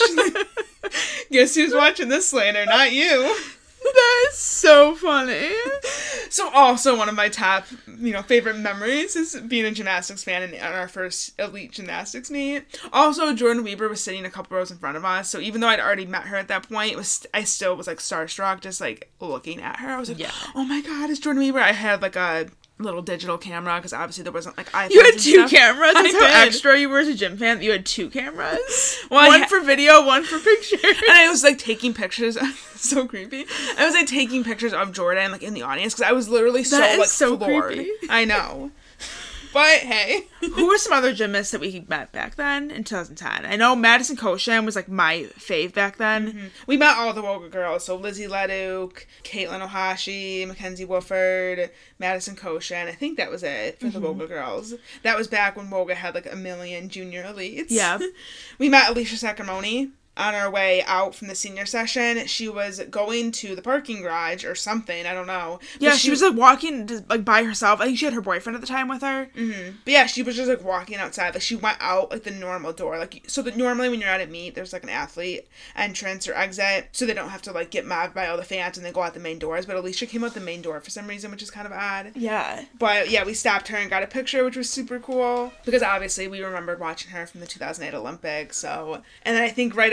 Guess who's watching this later? Not you. That is so funny. So also one of my top, you know, favorite memories is being a gymnastics fan in, in our first elite gymnastics meet. Also, Jordyn Wieber was sitting a couple rows in front of us, so even though I'd already met her at that point, it was I still was, like, starstruck just, like, looking at her. I was like, yeah. Oh my god, it's Jordyn Wieber. I had, like, a little digital camera, because obviously there wasn't, like, iPhones. You had two stuff. cameras? That's I how did. extra you were as a gym fan that you had two cameras? Well, one ha- for video, one for pictures. And I was, like, taking pictures. So creepy. I was, like, taking pictures of Jordyn, like, in the audience, because I was literally so, that is like, so floored. Creepy. I know. But, hey. Who were some other gymnasts that we met back then in two thousand ten? I know Madison Koshan was, like, my fave back then. Mm-hmm. We met all the Woga girls. So Lizzie Leduc, Caitlin Ohashi, Mackenzie Wooford, Madison Koshan. I think that was it for mm-hmm. the Woga girls. That was back when Woga had, like, a million junior elites. Yeah. We met Alicia Sacramone. On our way out from the senior session, she was going to the parking garage or something, I don't know. Yeah, but she, she was, like, walking, like, by herself. I think she had her boyfriend at the time with her. Mm-hmm. But yeah, she was just, like, walking outside. Like, she went out, like, the normal door. Like, so that normally when you're at a meet, there's, like, an athlete entrance or exit, so they don't have to, like, get mobbed by all the fans and they go out the main doors. But Alicia came out the main door for some reason, which is kind of odd. Yeah. But, yeah, we stopped her and got a picture, which was super cool. Because, obviously, we remembered watching her from the two thousand eight Olympics, so... And then I think right after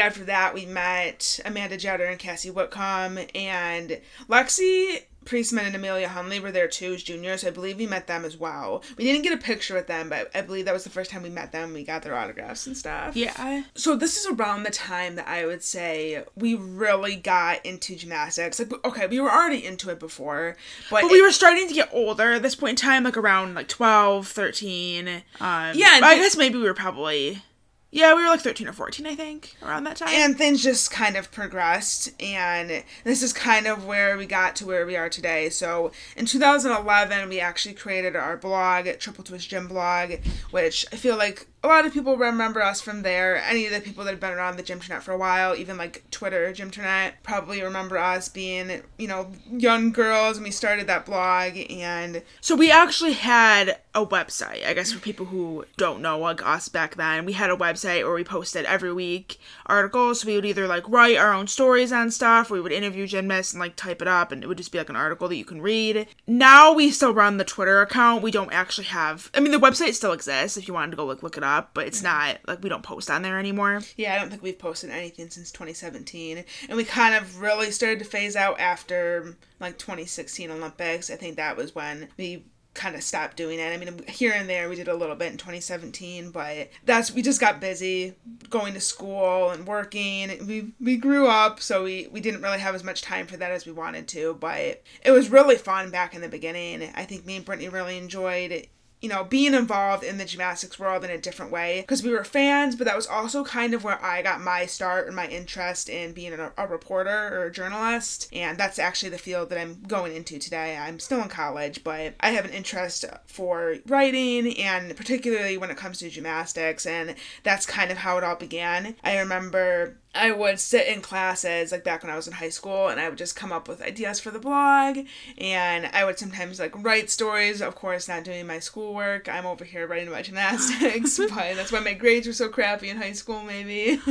after that, we met Amanda Jetter and Cassie Whitcomb, and Lexi Priestman and Amelia Hunley were there too as juniors, so I believe we met them as well. We didn't get a picture with them, but I believe that was the first time we met them. We got their autographs and stuff. Yeah. So this is around the time that I would say we really got into gymnastics. Like, okay, we were already into it before, but, but we it, were starting to get older at this point in time, like around like twelve, thirteen. Um, yeah. I guess maybe we were probably... Yeah, we were like thirteen or fourteen, I think, around that time. And things just kind of progressed, and this is kind of where we got to where we are today. So in two thousand eleven, we actually created our blog, Triple Twist Gym Blog, which I feel like a lot of people remember us from there. Any of the people that have been around the Gymternet for a while, even like Twitter, Gymternet, probably remember us being, you know, young girls, and we started that blog. And so we actually had a website, I guess, for people who don't know, like us back then. We had a website where we posted every week articles. So we would either like write our own stories on stuff, or we would interview gymnasts and like type it up, and it would just be like an article that you can read. Now we still run the Twitter account. We don't actually have, I mean, the website still exists if you wanted to go like look it up. Up, but it's not, like, we don't post on there anymore. Yeah, I don't think we've posted anything since twenty seventeen. And we kind of really started to phase out after, like, twenty sixteen Olympics. I think that was when we kind of stopped doing it. I mean, here and there we did a little bit in twenty seventeen, but that's, we just got busy going to school and working. We we grew up, so we, we didn't really have as much time for that as we wanted to, but it was really fun back in the beginning. I think me and Brittany really enjoyed it. You know, being involved in the gymnastics world in a different way, because we were fans, but that was also kind of where I got my start and my interest in being a, a reporter or a journalist, and that's actually the field that I'm going into today. I'm still in college, but I have an interest for writing, and particularly when it comes to gymnastics, and that's kind of how it all began. I remember I would sit in classes, like back when I was in high school, and I would just come up with ideas for the blog, and I would sometimes like write stories, of course not doing my schoolwork. I'm over here writing about gymnastics, but that's why my grades were so crappy in high school, maybe.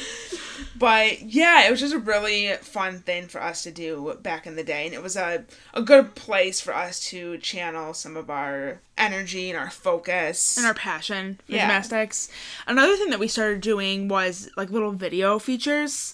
But yeah, it was just a really fun thing for us to do back in the day, and it was a, a good place for us to channel some of our energy and our focus. And our passion for yeah. gymnastics. Another thing that we started doing was like little video features.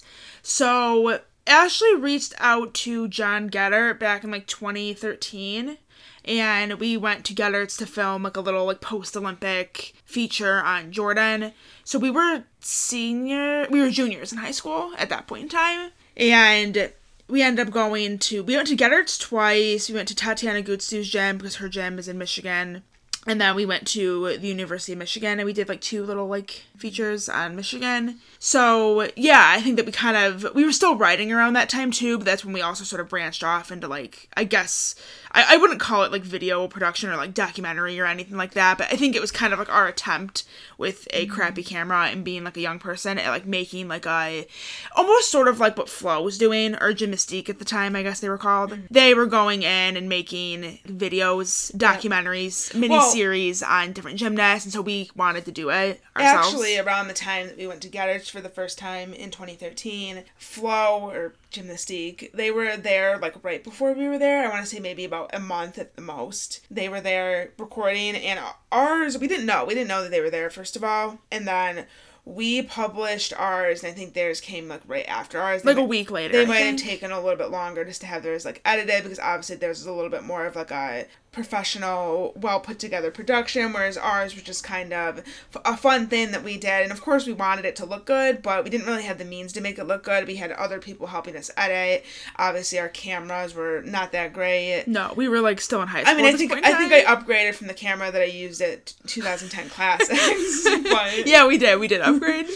So Ashley reached out to John Getter back in like twenty thirteen. And we went to Getter's to film like a little like post-Olympic feature on Jordan. So we were senior, we were juniors in high school at that point in time. And we ended up going to, we went to Getter's twice. We went to Tatiana Gutsu's gym because her gym is in Michigan. And then we went to the University of Michigan, and we did, like, two little, like, features on Michigan. So, yeah, I think that we kind of, we were still writing around that time, too, but that's when we also sort of branched off into, like, I guess, I, I wouldn't call it, like, video production or, like, documentary or anything like that, but I think it was kind of, like, our attempt with a crappy camera and being, like, a young person at, like, making, like, a, almost sort of like what Flo was doing, or Gymnastique at the time, I guess they were called. Mm-hmm. They were going in and making videos, documentaries, yeah. mini well, series on different gymnasts, and so we wanted to do it ourselves. Actually, around the time that we went to Getter's for the first time in twenty thirteen, Flo, or Gymnastique, they were there, like, right before we were there. I want to say maybe about a month at the most. They were there recording, and ours, we didn't know. We didn't know that they were there, first of all. And then we published ours, and I think theirs came, like, right after ours. They like might, a week later, They I might think. have taken a little bit longer just to have theirs, like, edited, because obviously theirs was a little bit more of, like, a professional, well-put-together production, whereas ours was just kind of a fun thing that we did. And, of course, we wanted it to look good, but we didn't really have the means to make it look good. We had other people helping us edit. Obviously, our cameras were not that great. No, we were, like, still in high school. I mean, I think I think I upgraded from the camera that I used at twenty ten Classics. But yeah, we did. We did upgrade.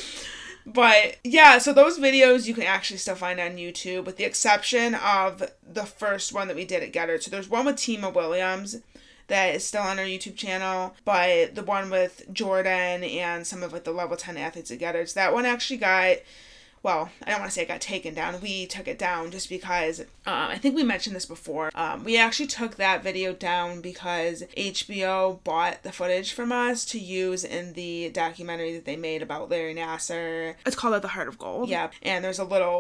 But, yeah, so those videos you can actually still find on YouTube, with the exception of the first one that we did at Getter. So there's one with Tima Williams that is still on our YouTube channel, but the one with Jordan and some of, like, the level ten athletes at Getter, so that one actually got, well, I don't want to say it got taken down. We took it down just because, um, I think we mentioned this before. Um, we actually took that video down because H B O bought the footage from us to use in the documentary that they made about Larry Nassar. It's called, like, The Heart of Gold. Yeah, and there's a little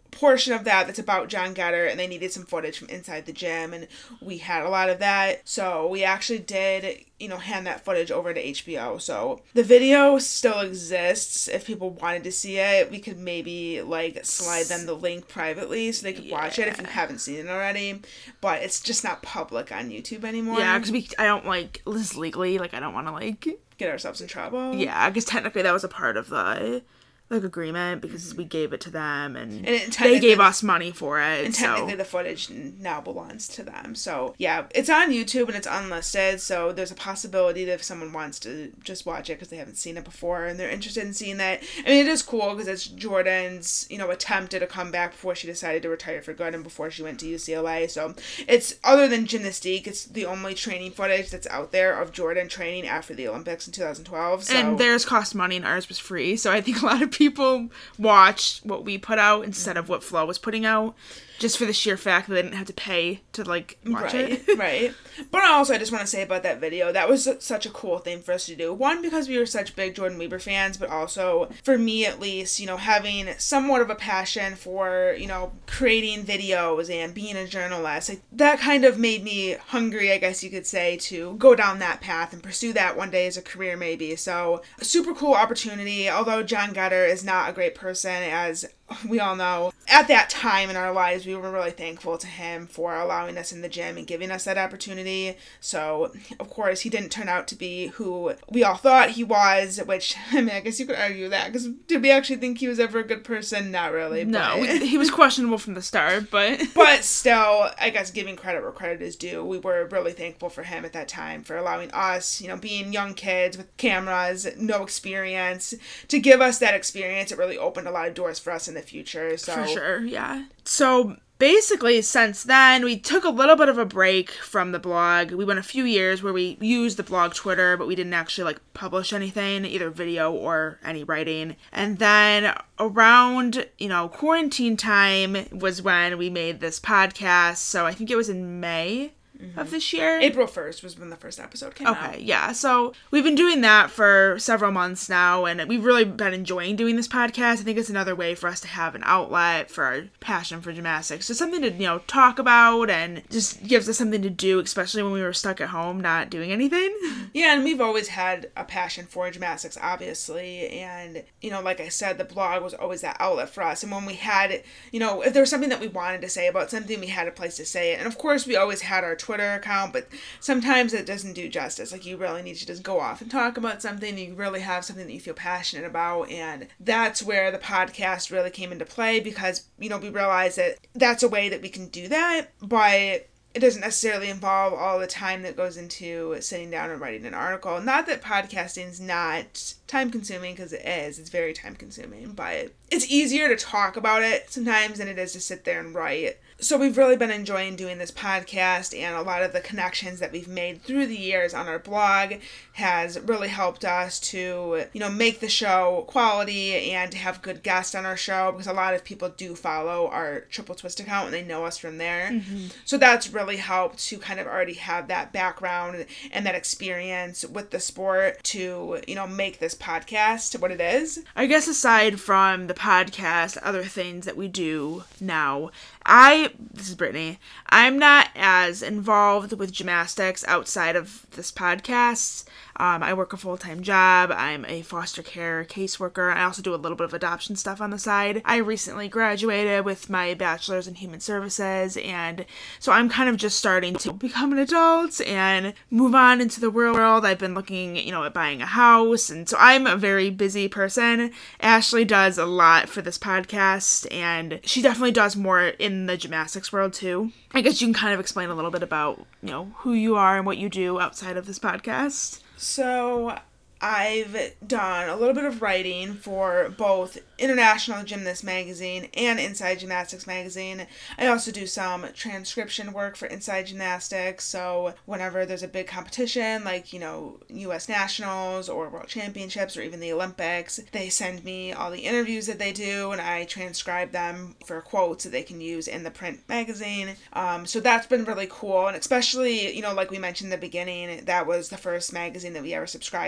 portion of that that's about John Getter, and they needed some footage from inside the gym, and we had a lot of that. So we actually did, you know, hand that footage over to H B O. So the video still exists. If people wanted to see it, we could maybe like slide them the link privately so they could yeah. watch it if you haven't seen it already. But it's just not public on YouTube anymore. Yeah, because we I don't like this legally. Like I don't want to like get ourselves in trouble. Yeah, because technically that was a part of the like agreement because we gave it to them and, and they gave us money for it. And technically so. the footage now belongs to them. So yeah, it's on YouTube and it's unlisted. So there's a possibility that if someone wants to just watch it because they haven't seen it before and they're interested in seeing that. I mean, it is cool because it's Jordan's, you know, attempt at a comeback before she decided to retire for good and before she went to U C L A. So it's, other than gymnastique, it's the only training footage that's out there of Jordan training after the Olympics in two thousand twelve. So. And theirs cost money and ours was free. So I think a lot of people people watched what we put out instead of what Flo was putting out, just for the sheer fact that they didn't have to pay to like watch right, it. Right. But also, I just want to say about that video, that was such a cool thing for us to do. One, because we were such big Jordan Weber fans, but also for me at least, you know, having somewhat of a passion for, you know, creating videos and being a journalist. Like, that kind of made me hungry, I guess you could say, to go down that path and pursue that one day as a career maybe. So, a super cool opportunity. Although John Getter is not a great person, as we all know, at that time in our lives, we were really thankful to him for allowing us in the gym and giving us that opportunity. So, of course, he didn't turn out to be who we all thought he was, which, I mean, I guess you could argue that, because did we actually think he was ever a good person? Not really. No, but... he was questionable from the start, but... But still, I guess giving credit where credit is due, we were really thankful for him at that time, for allowing us, you know, being young kids with cameras, no experience, to give us that experience. It really opened a lot of doors for us in the future. So. For sure, yeah. So basically, since then, we took a little bit of a break from the blog. We went a few years where we used the blog Twitter, but we didn't actually like publish anything, either video or any writing. And then around, you know, quarantine time was when we made this podcast. So I think it was in May. Mm-hmm. Of this year. April first was when the first episode came okay, out. Okay, yeah. So we've been doing that for several months now, and we've really been enjoying doing this podcast. I think it's another way for us to have an outlet for our passion for gymnastics. So something to, you know, talk about, and just gives us something to do, especially when we were stuck at home not doing anything. Yeah, and we've always had a passion for gymnastics, obviously. And, you know, like I said, the blog was always that outlet for us. And when we had, you know, if there was something that we wanted to say about something, we had a place to say it. And of course, we always had our Twitter account, but sometimes it doesn't do justice. Like, you really need to just go off and talk about something. You really have something that you feel passionate about, and that's where the podcast really came into play, because, you know, we realized that that's a way that we can do that, but it doesn't necessarily involve all the time that goes into sitting down and writing an article. Not that podcasting is not time consuming, because it is. It's very time consuming, but it's easier to talk about it sometimes than it is to sit there and write. So we've really been enjoying doing this podcast, and a lot of the connections that we've made through the years on our blog has really helped us to, you know, make the show quality and to have good guests on our show, because a lot of people do follow our Triple Twist account and they know us from there. Mm-hmm. So that's really helped to kind of already have that background and that experience with the sport to, you know, make this podcast what it is. I guess aside from the podcast, other things that we do now, I, this is Brittany, I'm not as involved with gymnastics outside of this podcast. Um, I work a full-time job. I'm a foster care caseworker. I also do a little bit of adoption stuff on the side. I recently graduated with my bachelor's in human services, and so I'm kind of just starting to become an adult and move on into the real world. I've been looking, you know, at buying a house, and so I'm a very busy person. Ashley does a lot for this podcast, and she definitely does more in the gymnastics world too. I guess you can kind of explain a little bit about, you know, who you are and what you do outside of this podcast. So I've done a little bit of writing for both International Gymnast Magazine and Inside Gymnastics Magazine. I also do some transcription work for Inside Gymnastics, so whenever there's a big competition, like, you know, U S Nationals or World Championships or even the Olympics, they send me all the interviews that they do, and I transcribe them for quotes that they can use in the print magazine. Um, so that's been really cool, and especially, you know, like we mentioned in the beginning, that was the first magazine that we ever subscribed to.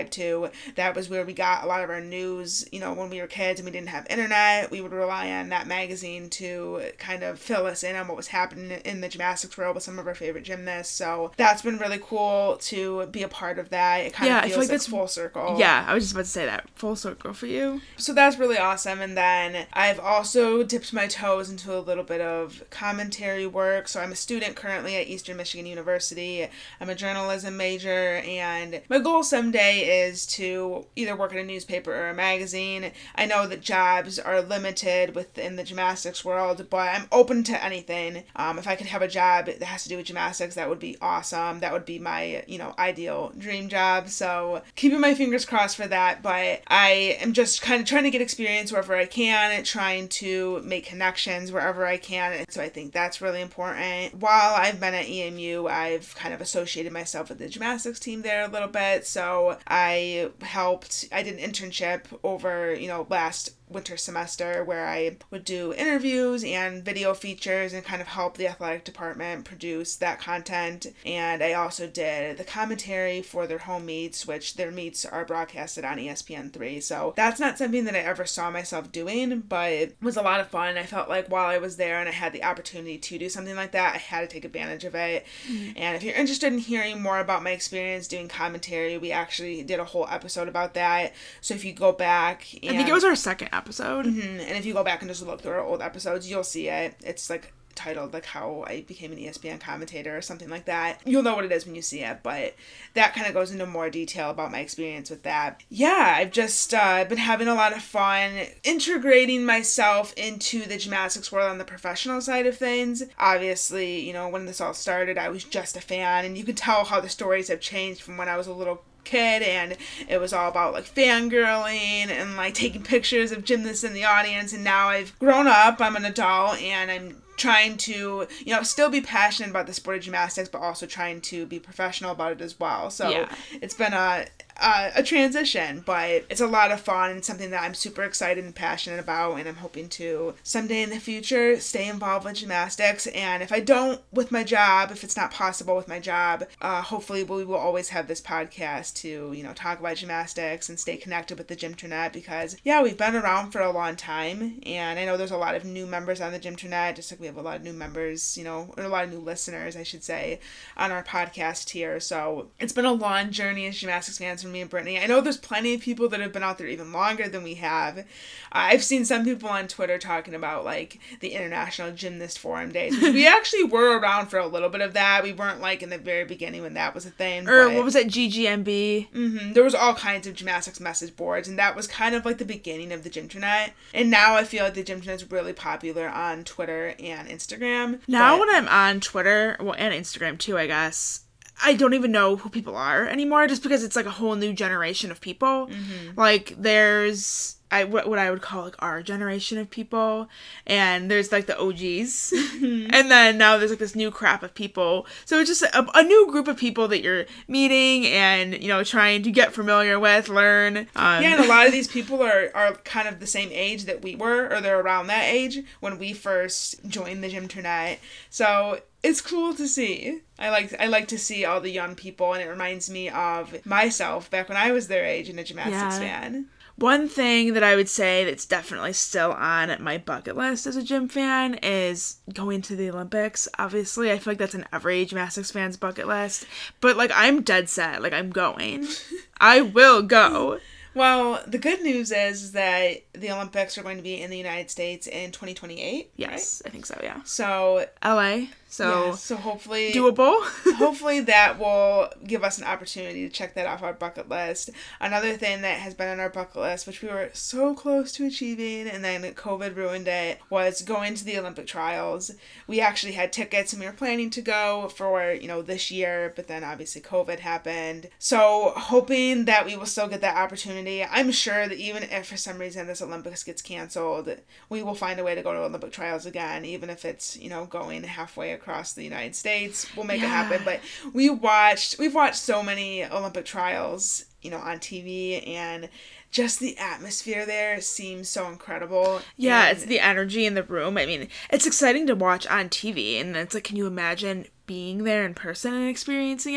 to. That was where we got a lot of our news. You know, when we were kids and we didn't have internet, we would rely on that magazine to kind of fill us in on what was happening in the gymnastics world with some of our favorite gymnasts. So that's been really cool to be a part of that. It kind yeah, of feels I feel like, like that's full circle. Yeah, I was just about to say that. Full circle for you. So that's really awesome. And then I've also dipped my toes into a little bit of commentary work. So I'm a student currently at Eastern Michigan University. I'm a journalism major, and my goal someday is to either work in a newspaper or a magazine. I know that jobs are limited within the gymnastics world, but I'm open to anything. Um, if I could have a job that has to do with gymnastics, that would be awesome. That would be my, you know, ideal dream job. So keeping my fingers crossed for that, but I am just kind of trying to get experience wherever I can, trying to make connections wherever I can. So I think that's really important. While I've been at E M U, I've kind of associated myself with the gymnastics team there a little bit. So I helped, I did an internship over, you know, last winter semester where I would do interviews and video features and kind of help the athletic department produce that content. And I also did the commentary for their home meets, which their meets are broadcasted on E S P N three. So that's not something that I ever saw myself doing, but it was a lot of fun. I felt like while I was there and I had the opportunity to do something like that, I had to take advantage of it. Mm-hmm. And if you're interested in hearing more about my experience doing commentary, we actually did a whole episode about that. So if you go back and I think it was our second episode. episode. Mm-hmm. And if you go back and just look through our old episodes, you'll see it. It's like titled like how I became an E S P N commentator or something like that. You'll know what it is when you see it, but that kind of goes into more detail about my experience with that. Yeah, I've just uh, been having a lot of fun integrating myself into the gymnastics world on the professional side of things. Obviously, you know, when this all started, I was just a fan, and you can tell how the stories have changed from when I was a little kid, and it was all about like fangirling and like taking pictures of gymnasts in the audience. And now I've grown up, I'm an adult, and I'm trying to, you know, still be passionate about the sport of gymnastics, but also trying to be professional about it as well. So yeah. It's been a Uh, a transition, but it's a lot of fun and something that I'm super excited and passionate about, and I'm hoping to someday in the future stay involved with gymnastics. And if I don't with my job, if it's not possible with my job, uh, hopefully we will always have this podcast to, you know, talk about gymnastics and stay connected with the Gymternet, because yeah, we've been around for a long time, and I know there's a lot of new members on the Gymternet, just like we have a lot of new members, you know, or a lot of new listeners, I should say, on our podcast here. So it's been a long journey as gymnastics fans for me and Brittany. I know there's plenty of people that have been out there even longer than we have. Uh, I've seen some people on Twitter talking about like the International Gymnast Forum days, which we actually were around for a little bit of that. We weren't like in the very beginning when that was a thing. Or but, what was it, G G M B? Mm-hmm, there was all kinds of gymnastics message boards, and that was kind of like the beginning of the Gymternet. And now I feel like the Gymternet is really popular on Twitter and Instagram. Now but, when I'm on Twitter, well, and Instagram too, I guess, I don't even know who people are anymore, just because it's like a whole new generation of people. Mm-hmm. Like there's I what, what I would call like our generation of people, and there's like the O Gs, mm-hmm. and then now there's like this new crop of people. So it's just a, a new group of people that you're meeting and, you know, trying to get familiar with, learn. Um, yeah, and a lot of these people are are kind of the same age that we were, or they're around that age when we first joined the Gymternet. So it's cool to see. I like I like to see all the young people, and it reminds me of myself back when I was their age and a gymnastics yeah. fan. One thing that I would say that's definitely still on my bucket list as a gym fan is going to the Olympics. Obviously, I feel like that's an every gymnastics fan's bucket list. But, like, I'm dead set. Like, I'm going. I will go. Well, the good news is that the Olympics are going to be in the United States in twenty twenty-eight. Yes, right? I think so, yeah. So L A. So, yeah, so hopefully doable. Hopefully that will give us an opportunity to check that off our bucket list. Another thing that has been on our bucket list, which we were so close to achieving, and then COVID ruined it, was going to the Olympic trials. We actually had tickets and we were planning to go for, you know, this year, but then obviously COVID happened. So hoping that we will still get that opportunity. I'm sure that even if for some reason this Olympics gets canceled, we will find a way to go to Olympic trials again, even if it's, you know, going halfway across across the United States. We'll make yeah. it happen. But we watched, we've watched so many Olympic trials, you know, on T V, and just the atmosphere there seems so incredible. Yeah, and it's the energy in the room. I mean, it's exciting to watch on T V, and it's like, can you imagine being there in person and experiencing it?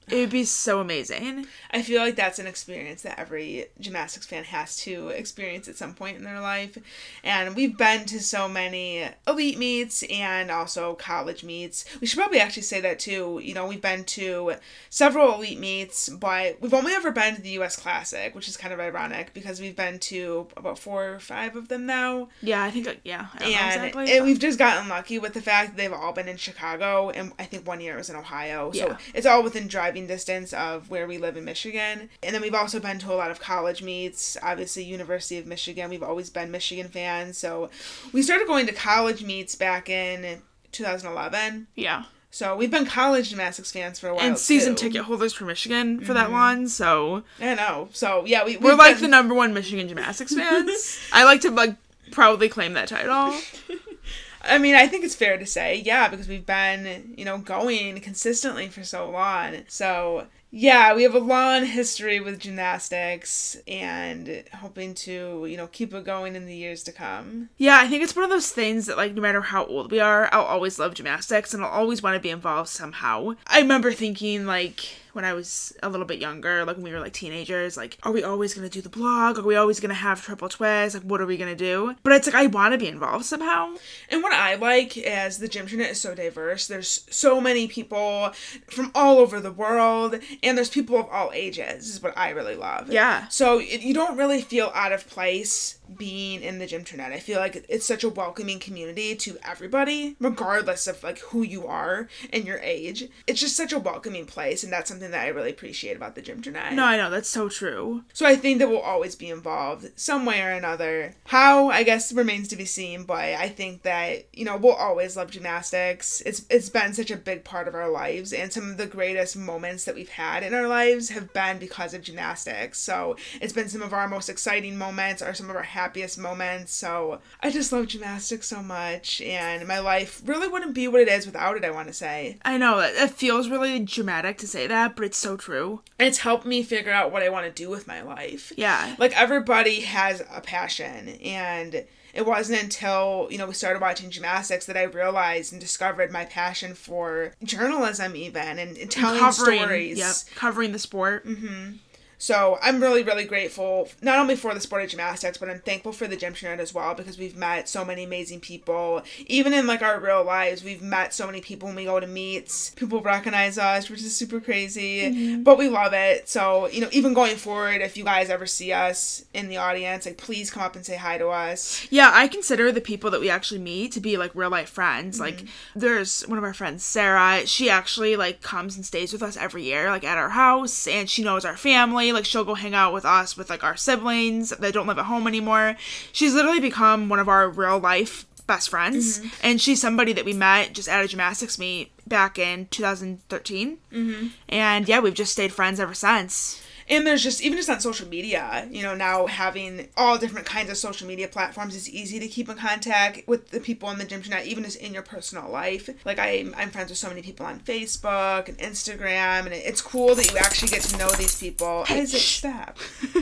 It would be so amazing. I feel like that's an experience that every gymnastics fan has to experience at some point in their life. And we've been to so many elite meets and also college meets. We should probably actually say that too. You know, we've been to several elite meets, but we've only ever been to the U S Classic, which is kind of ironic because we've been to about four or five of them now. Yeah, I think, yeah. I don't and, know exactly. And we've just gotten lucky with the fact that they've all been in Chicago, and I think one year it was in Ohio. So yeah. It's all within driving distance of where we live in Michigan. And then we've also been to a lot of college meets, obviously University of Michigan. We've always been Michigan fans. So we started going to college meets back in two thousand eleven. Yeah. So we've been college gymnastics fans for a while, and season too. ticket holders for Michigan for mm-hmm. that one, so... I know. So, yeah, we, We're been... like the number one Michigan gymnastics fans. I like to, like, proudly claim that title. I mean, I think it's fair to say, yeah, because we've been, you know, going consistently for so long. So, yeah, we have a long history with gymnastics and hoping to, you know, keep it going in the years to come. Yeah, I think it's one of those things that, like, no matter how old we are, I'll always love gymnastics and I'll always want to be involved somehow. I remember thinking, like... when I was a little bit younger, like when we were like teenagers, like, are we always going to do the blog? Are we always going to have triple twist? Like, what are we going to do? But it's like, I want to be involved somehow. And what I like is the Gymternet is so diverse. There's so many people from all over the world, and there's people of all ages, is what I really love. Yeah. So it, you don't really feel out of place being in the Gymternet. I feel like it's such a welcoming community to everybody, regardless of like who you are and your age. It's just such a welcoming place, and that's something that I really appreciate about the Gymternet. No, I know, that's so true. So I think that we'll always be involved some way or another. How, I guess, remains to be seen, but I think that, you know, we'll always love gymnastics. It's it's been such a big part of our lives, and some of the greatest moments that we've had in our lives have been because of gymnastics. So it's been some of our most exciting moments or some of our happiest moments. So I just love gymnastics so much, and my life really wouldn't be what it is without it, I want to say. I know, it feels really dramatic to say that, but it's so true. And it's helped me figure out what I want to do with my life. Yeah. Like, everybody has a passion, and it wasn't until, you know, we started watching gymnastics that I realized and discovered my passion for journalism even, and, and telling covering, stories. Yep, covering the sport. Mm-hmm. So I'm really, really grateful, not only for the sport of gymnastics, but I'm thankful for the Gymternet as well, because we've met so many amazing people. Even in, like, our real lives, we've met so many people when we go to meets. People recognize us, which is super crazy, mm-hmm. but we love it. So, you know, even going forward, if you guys ever see us in the audience, like, please come up and say hi to us. Yeah, I consider the people that we actually meet to be, like, real-life friends. Mm-hmm. Like, there's one of our friends, Sarah. She actually, like, comes and stays with us every year, like, at our house, and she knows our family. Like, she'll go hang out with us, with, like, our siblings that don't live at home anymore. She's literally become one of our real-life best friends, mm-hmm. and she's somebody that we met just at a gymnastics meet back in two thousand thirteen, mm-hmm. and, yeah, we've just stayed friends ever since. And there's just, even just on social media, you know, now having all different kinds of social media platforms, it's easy to keep in contact with the people in the Gymternet, even just in your personal life. Like, I'm, I'm friends with so many people on Facebook and Instagram, and it's cool that you actually get to know these people. How does it stop?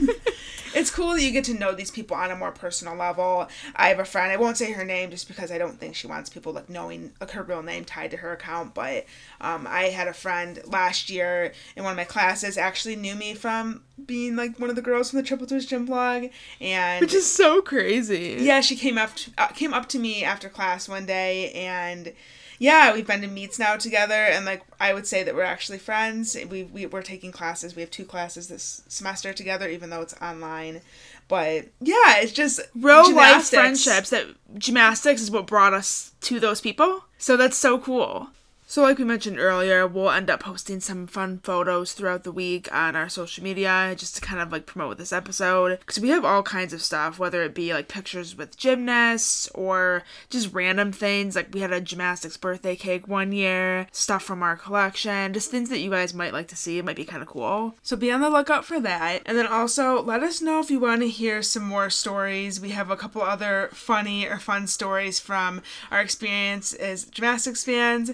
It's cool that you get to know these people on a more personal level. I have a friend, I won't say her name just because I don't think she wants people, like, knowing, like, her real name tied to her account, but um, I had a friend last year in one of my classes actually knew me from being, like, one of the girls from the Triple Twist Gym blog, and... which is so crazy. Yeah, she came up to, uh, came up to me after class one day, and... yeah, we've been to meets now together, and, like, I would say that we're actually friends. We, we, we're taking classes. We have two classes this semester together, even though it's online. But, yeah, it's just real-life friendships. That gymnastics is what brought us to those people. So that's so cool. So like we mentioned earlier, we'll end up posting some fun photos throughout the week on our social media just to kind of like promote this episode. Because we have all kinds of stuff, whether it be like pictures with gymnasts or just random things. Like we had a gymnastics birthday cake one year, stuff from our collection, just things that you guys might like to see. It might be kind of cool. So be on the lookout for that. And then also let us know if you want to hear some more stories. We have a couple other funny or fun stories from our experience as gymnastics fans. So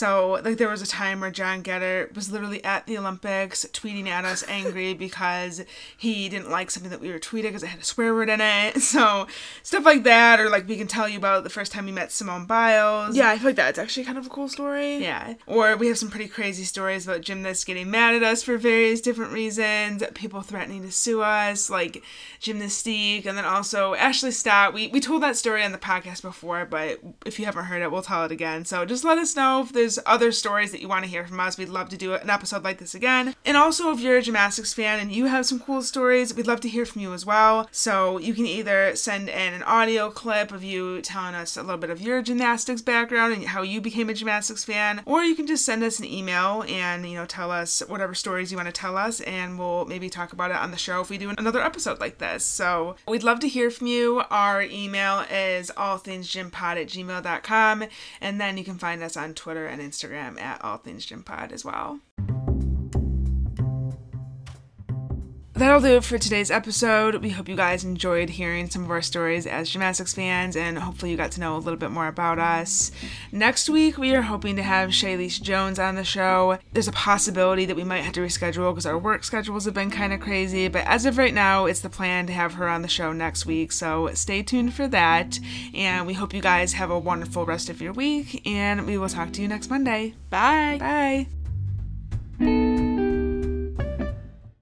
So, like, there was a time where John Getter was literally at the Olympics tweeting at us angry because he didn't like something that we were tweeting because it had a swear word in it. So, stuff like that. Or, like, we can tell you about the first time we met Simone Biles. Yeah, I feel like that's actually kind of a cool story. Yeah. Or we have some pretty crazy stories about gymnasts getting mad at us for various different reasons. People threatening to sue us, like Gymnastique. And then also Ashley Stott. We, we told that story on the podcast before, but if you haven't heard it, we'll tell it again. So just let us know if there's other stories that you want to hear from us. We'd love to do an episode like this again. And also, if you're a gymnastics fan and you have some cool stories, we'd love to hear from you as well. So you can either send in an audio clip of you telling us a little bit of your gymnastics background and how you became a gymnastics fan, or you can just send us an email and, you know, tell us whatever stories you want to tell us, and we'll maybe talk about it on the show if we do another episode like this. So we'd love to hear from you. Our email is allthingsgympod at gmail dot com, and then you can find us on Twitter and Instagram at allthingsgympod as well. That'll do it for today's episode. We hope you guys enjoyed hearing some of our stories as gymnastics fans, and hopefully you got to know a little bit more about us. Next week, we are hoping to have Shailene Jones on the show. There's a possibility that we might have to reschedule because our work schedules have been kind of crazy, but as of right now, it's the plan to have her on the show next week, so stay tuned for that, and we hope you guys have a wonderful rest of your week, and we will talk to you next Monday. Bye! Bye!